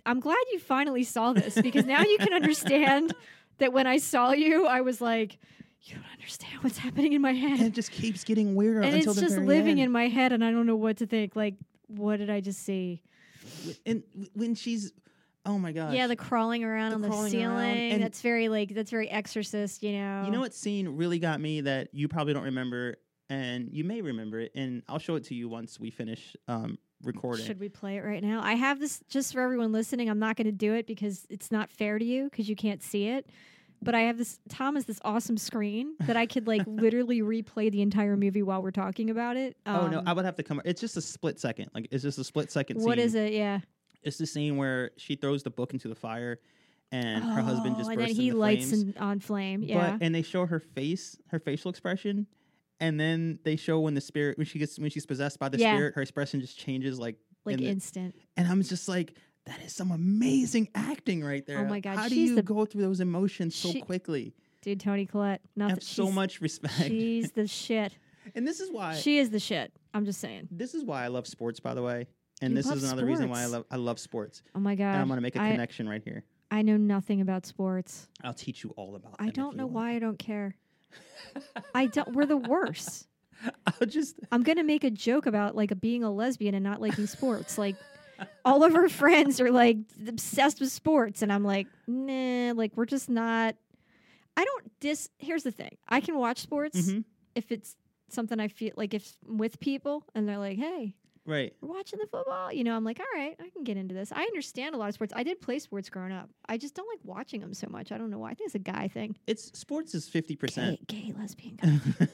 [SPEAKER 2] I'm glad you finally saw this because now you can understand that when I saw you, I was like, you don't understand what's happening in my head.
[SPEAKER 4] And it just keeps getting weirder
[SPEAKER 2] And
[SPEAKER 4] until
[SPEAKER 2] it's
[SPEAKER 4] the
[SPEAKER 2] just
[SPEAKER 4] very
[SPEAKER 2] living
[SPEAKER 4] end.
[SPEAKER 2] in my head, and I don't know what to think. Like, what did I just see?
[SPEAKER 4] And when she's, oh my gosh.
[SPEAKER 2] Yeah, the crawling around
[SPEAKER 4] The
[SPEAKER 2] on the
[SPEAKER 4] crawling
[SPEAKER 2] ceiling.
[SPEAKER 4] around, and-
[SPEAKER 2] That's very Exorcist, you know.
[SPEAKER 4] You know what scene really got me that you probably don't remember, and you may remember it, and I'll show it to you once we finish recording.
[SPEAKER 2] Should we play it right now? I have this just for everyone listening. I'm not going to do it because it's not fair to you because you can't see it. But I have this. Tom has this awesome screen that I could like literally replay the entire movie while we're talking about it.
[SPEAKER 4] Oh no, I would have to come. It's just a split second. Like it's just a split second.
[SPEAKER 2] What
[SPEAKER 4] scene.
[SPEAKER 2] is it? Yeah.
[SPEAKER 4] It's the scene where she throws the book into the fire, and her husband just
[SPEAKER 2] and
[SPEAKER 4] bursts
[SPEAKER 2] then he
[SPEAKER 4] into
[SPEAKER 2] lights
[SPEAKER 4] flames.
[SPEAKER 2] on flame. Yeah.
[SPEAKER 4] And they show her face, her facial expression, and then they show when she's possessed by the
[SPEAKER 2] Yeah.
[SPEAKER 4] spirit, her expression just changes like
[SPEAKER 2] Instant.
[SPEAKER 4] And I'm just like, that is some amazing acting right there.
[SPEAKER 2] Oh my God,
[SPEAKER 4] How do
[SPEAKER 2] she's
[SPEAKER 4] you
[SPEAKER 2] the-
[SPEAKER 4] go through those emotions so
[SPEAKER 2] she-
[SPEAKER 4] quickly?
[SPEAKER 2] Dude, Toni Collette.
[SPEAKER 4] I
[SPEAKER 2] Nothing.
[SPEAKER 4] have so
[SPEAKER 2] she's-
[SPEAKER 4] much respect.
[SPEAKER 2] She's the shit.
[SPEAKER 4] And this is why
[SPEAKER 2] She is the shit. I'm just saying.
[SPEAKER 4] I love sports, by the way. And
[SPEAKER 2] You
[SPEAKER 4] this
[SPEAKER 2] love
[SPEAKER 4] is another reason why
[SPEAKER 2] sports.
[SPEAKER 4] I love sports.
[SPEAKER 2] Oh my God.
[SPEAKER 4] And I'm gonna make a connection right here.
[SPEAKER 2] I know nothing about sports.
[SPEAKER 4] I'll teach you all about.
[SPEAKER 2] I
[SPEAKER 4] them if
[SPEAKER 2] don't
[SPEAKER 4] you
[SPEAKER 2] know
[SPEAKER 4] want.
[SPEAKER 2] why I don't care. I don't. We're the worst.
[SPEAKER 4] I'll just.
[SPEAKER 2] I'm gonna make a joke about like being a lesbian and not liking sports. Like all of our friends are like obsessed with sports, and I'm like, nah. Like we're just not. I don't Here's the thing. I can watch sports
[SPEAKER 4] Mhm.
[SPEAKER 2] if it's something I feel like if I'm with people and they're like, hey,
[SPEAKER 4] Right.
[SPEAKER 2] we're watching the football. You know, I'm like, all right, I can get into this. I understand a lot of sports. I did play sports growing up. I just don't like watching them so much. I don't know why. I think it's a guy thing.
[SPEAKER 4] Sports is 50%.
[SPEAKER 2] Gay lesbian guy.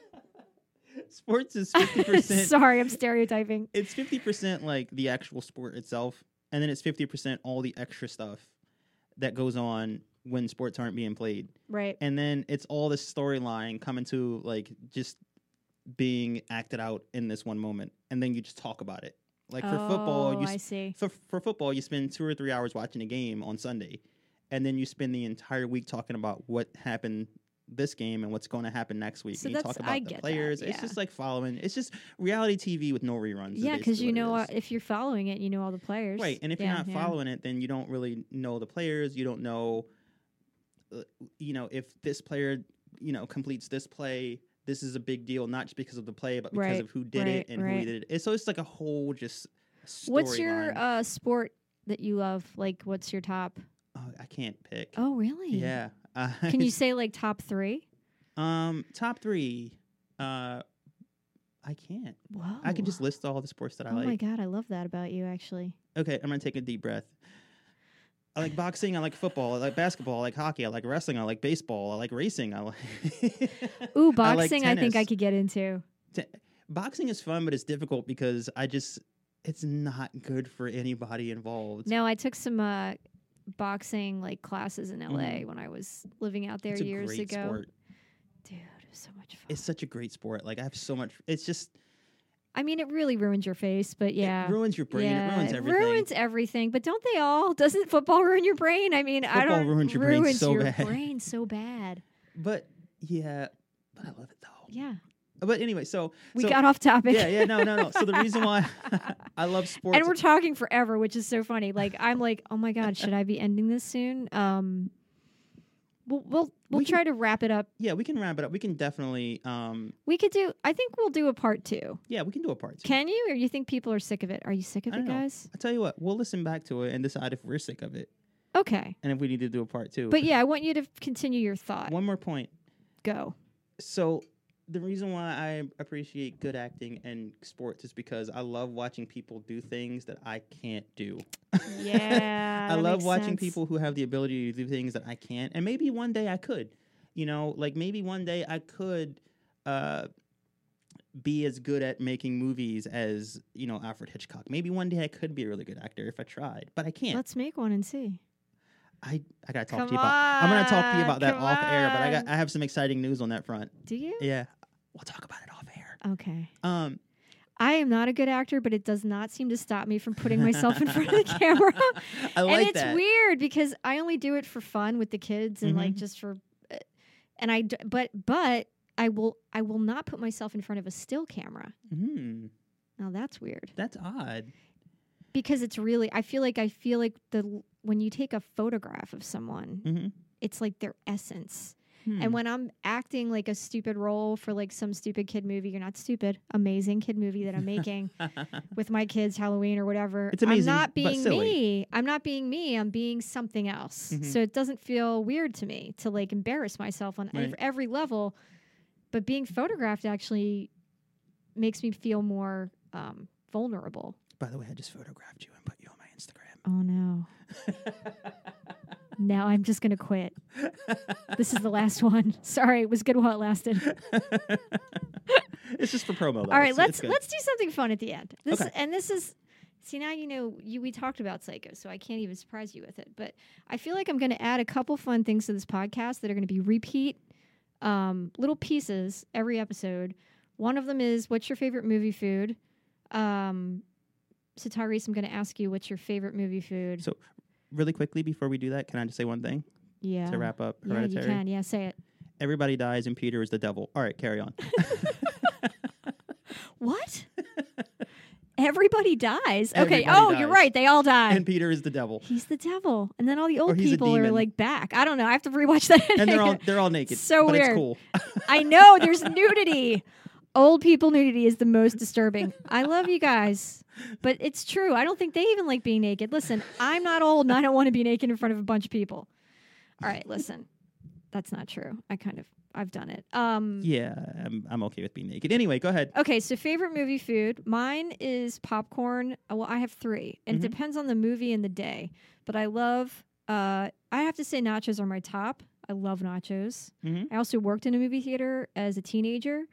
[SPEAKER 4] Sports is 50%.
[SPEAKER 2] Sorry, I'm stereotyping.
[SPEAKER 4] It's 50% like the actual sport itself, and then it's 50% all the extra stuff that goes on when sports aren't being played.
[SPEAKER 2] Right.
[SPEAKER 4] And then it's all this storyline coming to like just being acted out in this one moment, and then you just talk about it. Like for football,
[SPEAKER 2] I see.
[SPEAKER 4] for football, you spend 2 or 3 hours watching a game on Sunday, and then you spend the entire week talking about what happened this game and what's going to happen next week.
[SPEAKER 2] So
[SPEAKER 4] and you
[SPEAKER 2] that's-
[SPEAKER 4] talk
[SPEAKER 2] I
[SPEAKER 4] about the
[SPEAKER 2] get that,
[SPEAKER 4] players. It's
[SPEAKER 2] yeah.
[SPEAKER 4] just like following. It's just reality TV with no reruns. is
[SPEAKER 2] Yeah, because
[SPEAKER 4] basically
[SPEAKER 2] you
[SPEAKER 4] what
[SPEAKER 2] know
[SPEAKER 4] it is.
[SPEAKER 2] if you're following it, you know all the players.
[SPEAKER 4] Right, and if
[SPEAKER 2] Yeah,
[SPEAKER 4] you're not
[SPEAKER 2] yeah.
[SPEAKER 4] following it, then you don't really know the players. You don't know, if this player, completes this play, this is a big deal, not just because of the play, but because
[SPEAKER 2] Right,
[SPEAKER 4] of who did
[SPEAKER 2] right,
[SPEAKER 4] it and who
[SPEAKER 2] right.
[SPEAKER 4] he did it. So it's like a whole just
[SPEAKER 2] What's your
[SPEAKER 4] storyline.
[SPEAKER 2] sport that you love? Like, what's your top?
[SPEAKER 4] Oh, I can't pick.
[SPEAKER 2] Oh, really?
[SPEAKER 4] Yeah.
[SPEAKER 2] Can you say like top 3?
[SPEAKER 4] Top 3? I can't.
[SPEAKER 2] Whoa.
[SPEAKER 4] I can just list all the sports that I
[SPEAKER 2] Oh
[SPEAKER 4] like.
[SPEAKER 2] my God, I love that about you, actually.
[SPEAKER 4] Okay, I'm gonna take a deep breath. I like boxing. I like football. I like basketball. I like hockey. I like wrestling. I like baseball. I like racing. I like.
[SPEAKER 2] Ooh,
[SPEAKER 4] I like
[SPEAKER 2] boxing. I think I
[SPEAKER 4] tennis.
[SPEAKER 2] could get into.
[SPEAKER 4] Boxing is fun, but it's difficult because it's not good for anybody involved.
[SPEAKER 2] No, I took some boxing like classes in LA when I was living out there
[SPEAKER 4] It's a
[SPEAKER 2] years
[SPEAKER 4] great
[SPEAKER 2] ago.
[SPEAKER 4] sport.
[SPEAKER 2] Dude, it was so much fun.
[SPEAKER 4] It's such a great sport. Like I have so much. It's just
[SPEAKER 2] I mean, it really ruins your face, but yeah.
[SPEAKER 4] it ruins your brain.
[SPEAKER 2] Yeah,
[SPEAKER 4] It ruins everything.
[SPEAKER 2] ruins everything. But don't they all? Doesn't football ruin your brain? I mean, I
[SPEAKER 4] Football
[SPEAKER 2] don't.
[SPEAKER 4] ruins your brain
[SPEAKER 2] ruins
[SPEAKER 4] so
[SPEAKER 2] your
[SPEAKER 4] bad.
[SPEAKER 2] brain so bad.
[SPEAKER 4] But yeah, but I love it though.
[SPEAKER 2] Yeah.
[SPEAKER 4] But anyway,
[SPEAKER 2] We
[SPEAKER 4] so-
[SPEAKER 2] got off topic.
[SPEAKER 4] Yeah, no. So the reason why I love sports,
[SPEAKER 2] And we're talking forever, which is so funny. Like I'm like, oh my God, should I be ending this soon? We'll
[SPEAKER 4] We
[SPEAKER 2] try to wrap it up.
[SPEAKER 4] yeah, we can wrap it up. We can definitely,
[SPEAKER 2] We could do. I think we'll do a part 2.
[SPEAKER 4] yeah, we can do a part 2.
[SPEAKER 2] Can you, or you think people are sick of it? Are you sick of
[SPEAKER 4] I
[SPEAKER 2] it,
[SPEAKER 4] don't know.
[SPEAKER 2] guys?
[SPEAKER 4] I tell you what, we'll listen back to it and decide if we're sick of it
[SPEAKER 2] Okay,
[SPEAKER 4] and if we need to do a part 2.
[SPEAKER 2] but yeah, I want you to continue your thought.
[SPEAKER 4] One more point.
[SPEAKER 2] Go.
[SPEAKER 4] So the reason why I appreciate good acting and sports is because I love watching people do things that I can't do.
[SPEAKER 2] Yeah,
[SPEAKER 4] I
[SPEAKER 2] that
[SPEAKER 4] love
[SPEAKER 2] makes
[SPEAKER 4] watching
[SPEAKER 2] sense.
[SPEAKER 4] people who have the ability to do things that I can't. And maybe one day I could. Like maybe one day I could be as good at making movies as, Alfred Hitchcock. Maybe one day I could be a really good actor if I tried, but I can't.
[SPEAKER 2] Let's make one and see.
[SPEAKER 4] I gotta talk
[SPEAKER 2] Come
[SPEAKER 4] to you about. I'm gonna talk to you
[SPEAKER 2] on,
[SPEAKER 4] about that
[SPEAKER 2] come
[SPEAKER 4] off air, but
[SPEAKER 2] on.
[SPEAKER 4] I have some exciting news on that front.
[SPEAKER 2] Do you?
[SPEAKER 4] Yeah, we'll talk about it off air.
[SPEAKER 2] Okay.
[SPEAKER 4] I
[SPEAKER 2] I am not a good actor, but it does not seem to stop me from putting myself in front of the camera.
[SPEAKER 4] like
[SPEAKER 2] and it's
[SPEAKER 4] that.
[SPEAKER 2] weird because I only do it for fun with the kids and like
[SPEAKER 4] Mhm.
[SPEAKER 2] just for, but I will not put myself in front of a still camera.
[SPEAKER 4] Mm,
[SPEAKER 2] Now that's weird.
[SPEAKER 4] that's odd.
[SPEAKER 2] because it's really, I feel like when you take a photograph of someone,
[SPEAKER 4] Mm-hmm.
[SPEAKER 2] it's like their essence. And when I'm acting like a stupid role for like some stupid kid movie, you're not stupid, amazing kid movie that I'm making with my kids, Halloween or whatever.
[SPEAKER 4] It's amazing,
[SPEAKER 2] I'm not
[SPEAKER 4] but
[SPEAKER 2] being
[SPEAKER 4] silly.
[SPEAKER 2] me. I'm not being me. I'm being something else.
[SPEAKER 4] Mhm.
[SPEAKER 2] So it doesn't feel weird to me to like embarrass myself on
[SPEAKER 4] Right.
[SPEAKER 2] every level. But being photographed actually makes me feel more vulnerable.
[SPEAKER 4] By the way, I just photographed you and put you on my Instagram.
[SPEAKER 2] Oh no. Now I'm just going to quit. This is the last one. Sorry, it was good while it lasted.
[SPEAKER 4] It's just for promo, though.
[SPEAKER 2] All right,
[SPEAKER 4] It's good.
[SPEAKER 2] let's do something fun at the end.
[SPEAKER 4] Okay.
[SPEAKER 2] This is see now we talked about Psycho, so I can't even surprise you with it. But I feel like I'm going to add a couple fun things to this podcast that are going to be repeat little pieces every episode. One of them is what's your favorite movie food? So Tyrese, I'm going to ask you what's your favorite movie food?
[SPEAKER 4] So, really quickly before we do that, can I just say one thing
[SPEAKER 2] Yeah.
[SPEAKER 4] to wrap up
[SPEAKER 2] Yeah,
[SPEAKER 4] Hereditary?
[SPEAKER 2] you can. Yeah, say it.
[SPEAKER 4] Everybody dies and Peter is the devil. All right, carry on.
[SPEAKER 2] What? Everybody dies. Okay.
[SPEAKER 4] Everybody
[SPEAKER 2] You're
[SPEAKER 4] dies.
[SPEAKER 2] right. They all die.
[SPEAKER 4] And Peter is the devil.
[SPEAKER 2] He's the devil, and then all the
[SPEAKER 4] Or
[SPEAKER 2] old
[SPEAKER 4] he's a
[SPEAKER 2] people are
[SPEAKER 4] demon.
[SPEAKER 2] like back. I don't know. I have to rewatch that.
[SPEAKER 4] And they're all naked.
[SPEAKER 2] So
[SPEAKER 4] but
[SPEAKER 2] weird.
[SPEAKER 4] It's cool.
[SPEAKER 2] I know there's nudity. Old people nudity is the most disturbing. I love you guys, but it's true. I don't think they even like being naked. Listen, I'm not old, and I don't want to be naked in front of a bunch of people. All right, listen, that's not true. I've done it.
[SPEAKER 4] Yeah, I'm okay with being naked. Anyway, go ahead.
[SPEAKER 2] Okay, so favorite movie food. Mine is popcorn. Well, I have 3, and
[SPEAKER 4] Mhm.
[SPEAKER 2] it depends on the movie and the day. But I love. I have to say, nachos are my top. I love nachos.
[SPEAKER 4] Mhm.
[SPEAKER 2] I also worked in a movie theater as a teenager,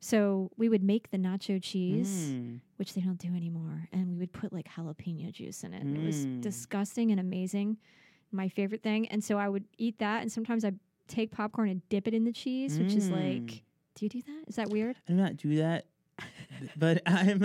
[SPEAKER 2] so we would make the nacho cheese,
[SPEAKER 4] Mm.
[SPEAKER 2] which they don't do anymore, and we would put like jalapeno juice in it. And it was
[SPEAKER 4] Mm.
[SPEAKER 2] disgusting and amazing. My favorite thing, and so I would eat that, and sometimes I take popcorn and dip it in the cheese, which is like.
[SPEAKER 4] Mm.
[SPEAKER 2] Do you do that? Is that weird?
[SPEAKER 4] I do not do that, but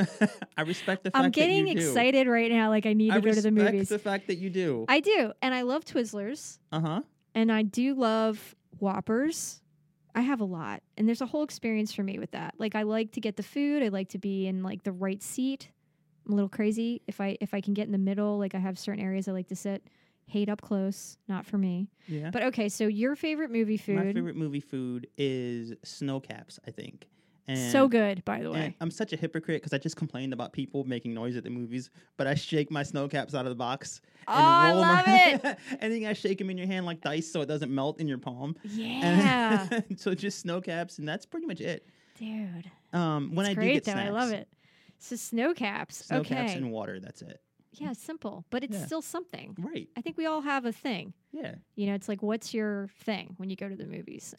[SPEAKER 4] I respect the fact
[SPEAKER 2] I'm
[SPEAKER 4] that
[SPEAKER 2] getting
[SPEAKER 4] you do.
[SPEAKER 2] excited right now, like I need
[SPEAKER 4] I
[SPEAKER 2] to go to the
[SPEAKER 4] respect
[SPEAKER 2] movies.
[SPEAKER 4] the fact that you do.
[SPEAKER 2] I do, and I love Twizzlers,
[SPEAKER 4] Uh-huh.
[SPEAKER 2] and I do love Whoppers. I have a lot, and there's a whole experience for me with that. Like I like to get the food. I like to be in like the right seat. I'm a little crazy if I can get in the middle. Like I have certain areas I like to sit. Hate up close, not for me.
[SPEAKER 4] Yeah.
[SPEAKER 2] But okay, so your favorite movie food?
[SPEAKER 4] My favorite movie food is snow caps, I think. And
[SPEAKER 2] So good, by the
[SPEAKER 4] and
[SPEAKER 2] way.
[SPEAKER 4] I'm such a hypocrite because I just complained about people making noise at the movies, but I shake my snow caps out of the box.
[SPEAKER 2] Oh, I
[SPEAKER 4] roll 'em
[SPEAKER 2] love
[SPEAKER 4] around. And then I shake them in your hand like dice so it doesn't melt in your palm.
[SPEAKER 2] Yeah,
[SPEAKER 4] And so just snow caps, and that's pretty much it.
[SPEAKER 2] dude.
[SPEAKER 4] When
[SPEAKER 2] It's
[SPEAKER 4] I
[SPEAKER 2] great
[SPEAKER 4] do get
[SPEAKER 2] though.
[SPEAKER 4] snacks,
[SPEAKER 2] I love it. So snow caps.
[SPEAKER 4] snow
[SPEAKER 2] Okay.
[SPEAKER 4] caps and water, that's it.
[SPEAKER 2] Yeah, simple, but it's
[SPEAKER 4] Yeah.
[SPEAKER 2] still something.
[SPEAKER 4] Right.
[SPEAKER 2] I think we all have a thing.
[SPEAKER 4] Yeah.
[SPEAKER 2] You know, it's like, what's your thing when you go to the movies?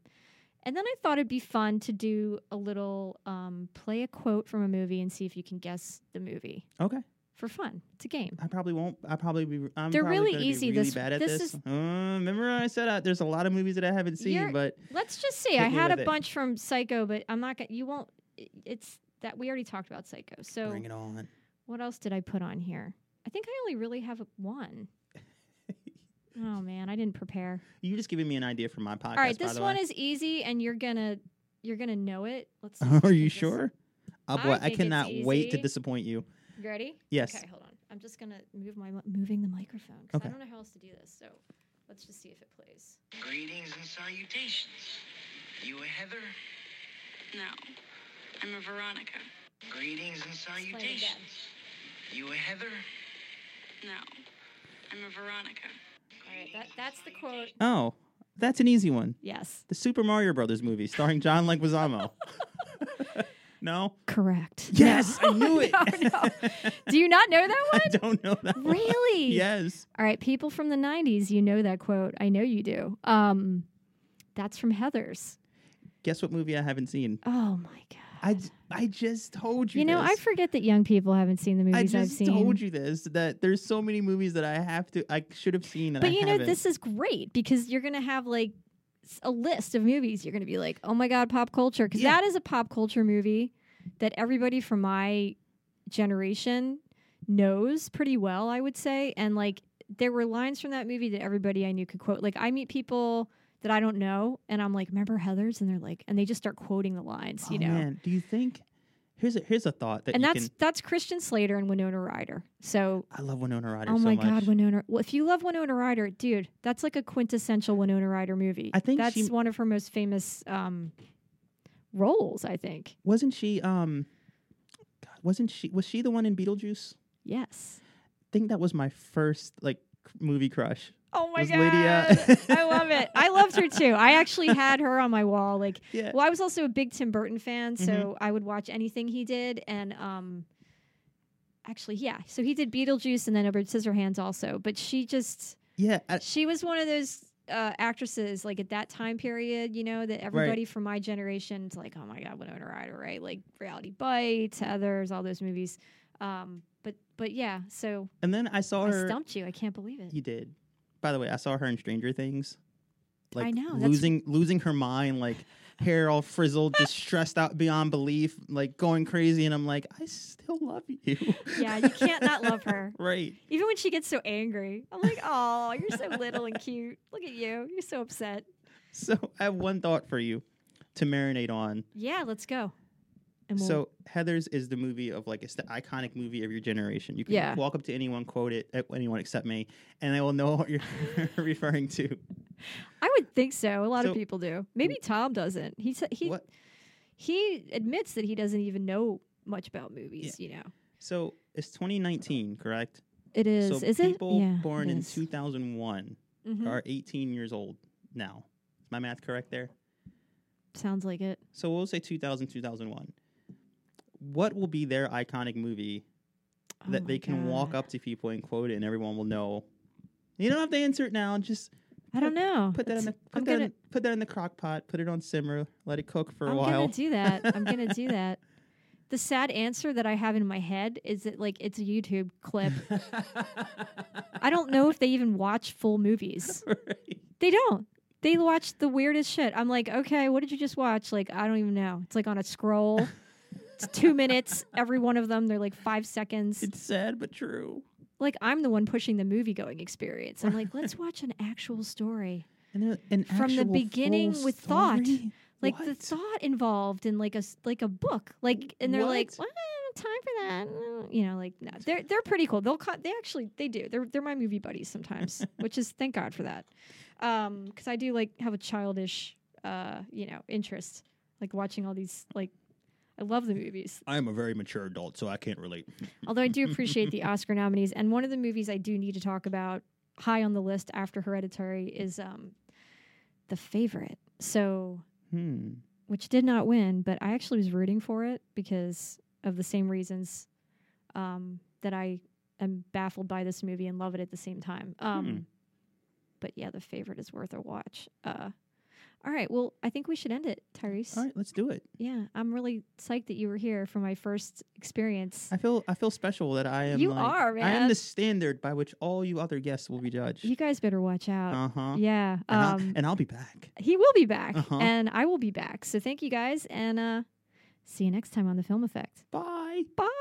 [SPEAKER 2] And then I thought it'd be fun to do a little play a quote from a movie and see if you can guess the movie
[SPEAKER 4] Okay.
[SPEAKER 2] for fun. It's a game.
[SPEAKER 4] I probably won't. I'm
[SPEAKER 2] They're
[SPEAKER 4] probably
[SPEAKER 2] really
[SPEAKER 4] gonna be
[SPEAKER 2] easy.
[SPEAKER 4] Really
[SPEAKER 2] This-
[SPEAKER 4] bad at
[SPEAKER 2] this
[SPEAKER 4] this.
[SPEAKER 2] is-
[SPEAKER 4] Remember I said there's a lot of movies that I haven't seen,
[SPEAKER 2] You're-
[SPEAKER 4] but
[SPEAKER 2] Let's just see.
[SPEAKER 4] Hit
[SPEAKER 2] I
[SPEAKER 4] me
[SPEAKER 2] had a
[SPEAKER 4] with it.
[SPEAKER 2] bunch from Psycho, but I'm not gonna. You won't. It's that we already talked about Psycho. So
[SPEAKER 4] bring it on.
[SPEAKER 2] what else did I put on here? I think I only really have one. Oh man, I didn't prepare.
[SPEAKER 4] You just giving me an idea for my podcast.
[SPEAKER 2] All right,
[SPEAKER 4] by
[SPEAKER 2] this
[SPEAKER 4] the
[SPEAKER 2] one
[SPEAKER 4] way.
[SPEAKER 2] is easy, and you're gonna know it. Let's. See if I
[SPEAKER 4] Are
[SPEAKER 2] can
[SPEAKER 4] you
[SPEAKER 2] just-
[SPEAKER 4] sure? Oh
[SPEAKER 2] I
[SPEAKER 4] boy, I
[SPEAKER 2] think it's
[SPEAKER 4] cannot wait to
[SPEAKER 2] easy.
[SPEAKER 4] disappoint you.
[SPEAKER 2] You ready?
[SPEAKER 4] Yes.
[SPEAKER 2] Okay, hold on. I'm just gonna moving the microphone because
[SPEAKER 4] Okay.
[SPEAKER 2] I don't know how else to do this. So let's just see if it plays.
[SPEAKER 5] Greetings and salutations. You a Heather?
[SPEAKER 6] No, I'm a Veronica.
[SPEAKER 5] Greetings and
[SPEAKER 2] Explain again.
[SPEAKER 5] salutations. You a Heather?
[SPEAKER 6] No, I'm a Veronica.
[SPEAKER 2] All right, that's the quote.
[SPEAKER 4] Oh, that's an easy one.
[SPEAKER 2] Yes,
[SPEAKER 4] The Super Mario Brothers movie starring John Leguizamo. No?
[SPEAKER 2] correct.
[SPEAKER 4] Yes,
[SPEAKER 2] No.
[SPEAKER 4] I knew it.
[SPEAKER 2] No. Do you not know that
[SPEAKER 4] I
[SPEAKER 2] one?
[SPEAKER 4] don't know that one.
[SPEAKER 2] Really?
[SPEAKER 4] Yes.
[SPEAKER 2] All right, people from the 90s, you know that quote. I know you do. That's from Heathers.
[SPEAKER 4] Guess what movie I haven't seen?
[SPEAKER 2] Oh my god.
[SPEAKER 4] I just told you.
[SPEAKER 2] You know, I
[SPEAKER 4] this.
[SPEAKER 2] forget that young people haven't seen the
[SPEAKER 4] I
[SPEAKER 2] movies I've
[SPEAKER 4] just
[SPEAKER 2] seen.
[SPEAKER 4] told you this, that there's so many movies that I should have seen that
[SPEAKER 2] But
[SPEAKER 4] I
[SPEAKER 2] you know,
[SPEAKER 4] haven't.
[SPEAKER 2] this is great because you're going to have like a list of movies. You're going to be like, oh my God, pop culture. Because
[SPEAKER 4] Yeah.
[SPEAKER 2] that is a pop culture movie that everybody from my generation knows pretty well, I would say. And like, there were lines from that movie that everybody I knew could quote. Like, I meet people that I don't know, and I'm like, remember Heathers? And they're like, and they just start quoting the lines,
[SPEAKER 4] Oh,
[SPEAKER 2] you know?
[SPEAKER 4] man. Do you think Here's a thought that
[SPEAKER 2] And
[SPEAKER 4] you
[SPEAKER 2] that's Christian Slater and Winona Ryder. So
[SPEAKER 4] I love Winona Ryder
[SPEAKER 2] oh
[SPEAKER 4] so
[SPEAKER 2] my
[SPEAKER 4] much.
[SPEAKER 2] God, Winona. Well, if you love Winona Ryder, dude, that's like a quintessential Winona Ryder movie.
[SPEAKER 4] I think
[SPEAKER 2] that's one of her most famous roles, I think.
[SPEAKER 4] Wasn't she was she the one in Beetlejuice?
[SPEAKER 2] Yes.
[SPEAKER 4] I think that was my first like movie crush.
[SPEAKER 2] Oh my
[SPEAKER 4] Was
[SPEAKER 2] God.
[SPEAKER 4] Lydia.
[SPEAKER 2] I love it. I loved her too. I actually had her on my wall. Like,
[SPEAKER 4] Yeah.
[SPEAKER 2] well, I was also a big Tim Burton fan, so I would watch anything he did. And actually, yeah. So he did Beetlejuice and then Edward Scissorhands also. But she just,
[SPEAKER 4] Yeah.
[SPEAKER 2] she was one of those actresses, like at that time period, you know, that everybody from my generation's like, oh my God, Winona Ryder, right? Like Reality Bites, Heathers, all those movies. But yeah, so
[SPEAKER 4] And then I saw her.
[SPEAKER 2] I stumped you. I can't believe it.
[SPEAKER 4] You did. By the way, I saw her in Stranger Things. Like
[SPEAKER 2] I know, that's-
[SPEAKER 4] losing her mind, like hair all frizzled, just stressed out beyond belief, like going crazy. And I'm like, I still love you.
[SPEAKER 2] Yeah, you can't not love her.
[SPEAKER 4] Right.
[SPEAKER 2] Even when she gets so angry, I'm like, oh, you're so little and cute. Look at you. You're so upset.
[SPEAKER 4] So I have one thought for you to marinate on.
[SPEAKER 2] Yeah, let's go. And
[SPEAKER 4] So Heathers is the movie of like it's the iconic movie of your generation. You can
[SPEAKER 2] Yeah.
[SPEAKER 4] walk up to anyone, quote it, anyone except me, and they will know what you're referring to.
[SPEAKER 2] I would think so. A lot
[SPEAKER 4] So-
[SPEAKER 2] of people do. Maybe Tom doesn't.
[SPEAKER 4] What?
[SPEAKER 2] He admits that he doesn't even know much about movies. You know,
[SPEAKER 4] So it's 2019, correct?
[SPEAKER 2] it is.
[SPEAKER 4] So
[SPEAKER 2] Is
[SPEAKER 4] people
[SPEAKER 2] it? Yeah,
[SPEAKER 4] born
[SPEAKER 2] it
[SPEAKER 4] in
[SPEAKER 2] is.
[SPEAKER 4] 2001
[SPEAKER 2] Mhm.
[SPEAKER 4] are 18 years old now. Is my math correct there?
[SPEAKER 2] Sounds like it.
[SPEAKER 4] So we'll say 2000, 2001. What will be their iconic movie
[SPEAKER 2] Oh
[SPEAKER 4] that
[SPEAKER 2] my
[SPEAKER 4] they can walk
[SPEAKER 2] God.
[SPEAKER 4] up to people and quote it and everyone will know? You don't have to answer it now. Just
[SPEAKER 2] I don't know.
[SPEAKER 4] put that in
[SPEAKER 2] That's-
[SPEAKER 4] put that in the crock pot, put it on simmer, let it cook for a
[SPEAKER 2] I'm
[SPEAKER 4] while.
[SPEAKER 2] gonna do that. I'm gonna do that. The sad answer that I have in my head is that like it's a YouTube clip. I don't know if they even watch full movies.
[SPEAKER 4] Right.
[SPEAKER 2] They don't. They watch the weirdest shit. I'm like, okay, what did you just watch? Like, I don't even know. It's like on a scroll. It's 2 minutes, every one of them. They're like 5 seconds.
[SPEAKER 4] It's sad but true.
[SPEAKER 2] Like, I'm the one pushing the movie going experience. I'm like, let's watch an actual story.
[SPEAKER 4] And an
[SPEAKER 2] From the
[SPEAKER 4] actual
[SPEAKER 2] beginning
[SPEAKER 4] full
[SPEAKER 2] with thought.
[SPEAKER 4] story?
[SPEAKER 2] Like the
[SPEAKER 4] What?
[SPEAKER 2] thought involved in like a book. Like, and they're like,
[SPEAKER 4] What?
[SPEAKER 2] well, I don't have time for that. You know, like no, they're pretty cool. They do. They're my movie buddies sometimes, which is thank God for that. Because I do like have a childish, interest, like watching all these like. I love the movies.
[SPEAKER 4] I am a very mature adult, so I can't relate.
[SPEAKER 2] Although I do appreciate the Oscar nominees, and one of the movies I do need to talk about high on the list after Hereditary is The Favorite. So. Which did not win, but I actually was rooting for it because of the same reasons that I am baffled by this movie and love it at the same time. But yeah, The Favorite is worth a watch. All right, well, I think we should end it, Tyrese.
[SPEAKER 4] All right, let's do it.
[SPEAKER 2] Yeah, I'm really psyched that you were here for my first experience.
[SPEAKER 4] I feel special that I am.
[SPEAKER 2] You
[SPEAKER 4] like,
[SPEAKER 2] are,
[SPEAKER 4] I am
[SPEAKER 2] man.
[SPEAKER 4] the standard by which all you other guests will be judged.
[SPEAKER 2] You guys better watch out. Yeah.
[SPEAKER 4] And I'll be back.
[SPEAKER 2] He will be back,
[SPEAKER 4] Uh-huh.
[SPEAKER 2] and I will be back. So thank you guys, and see you next time on The Film Effect.
[SPEAKER 4] Bye.
[SPEAKER 2] Bye.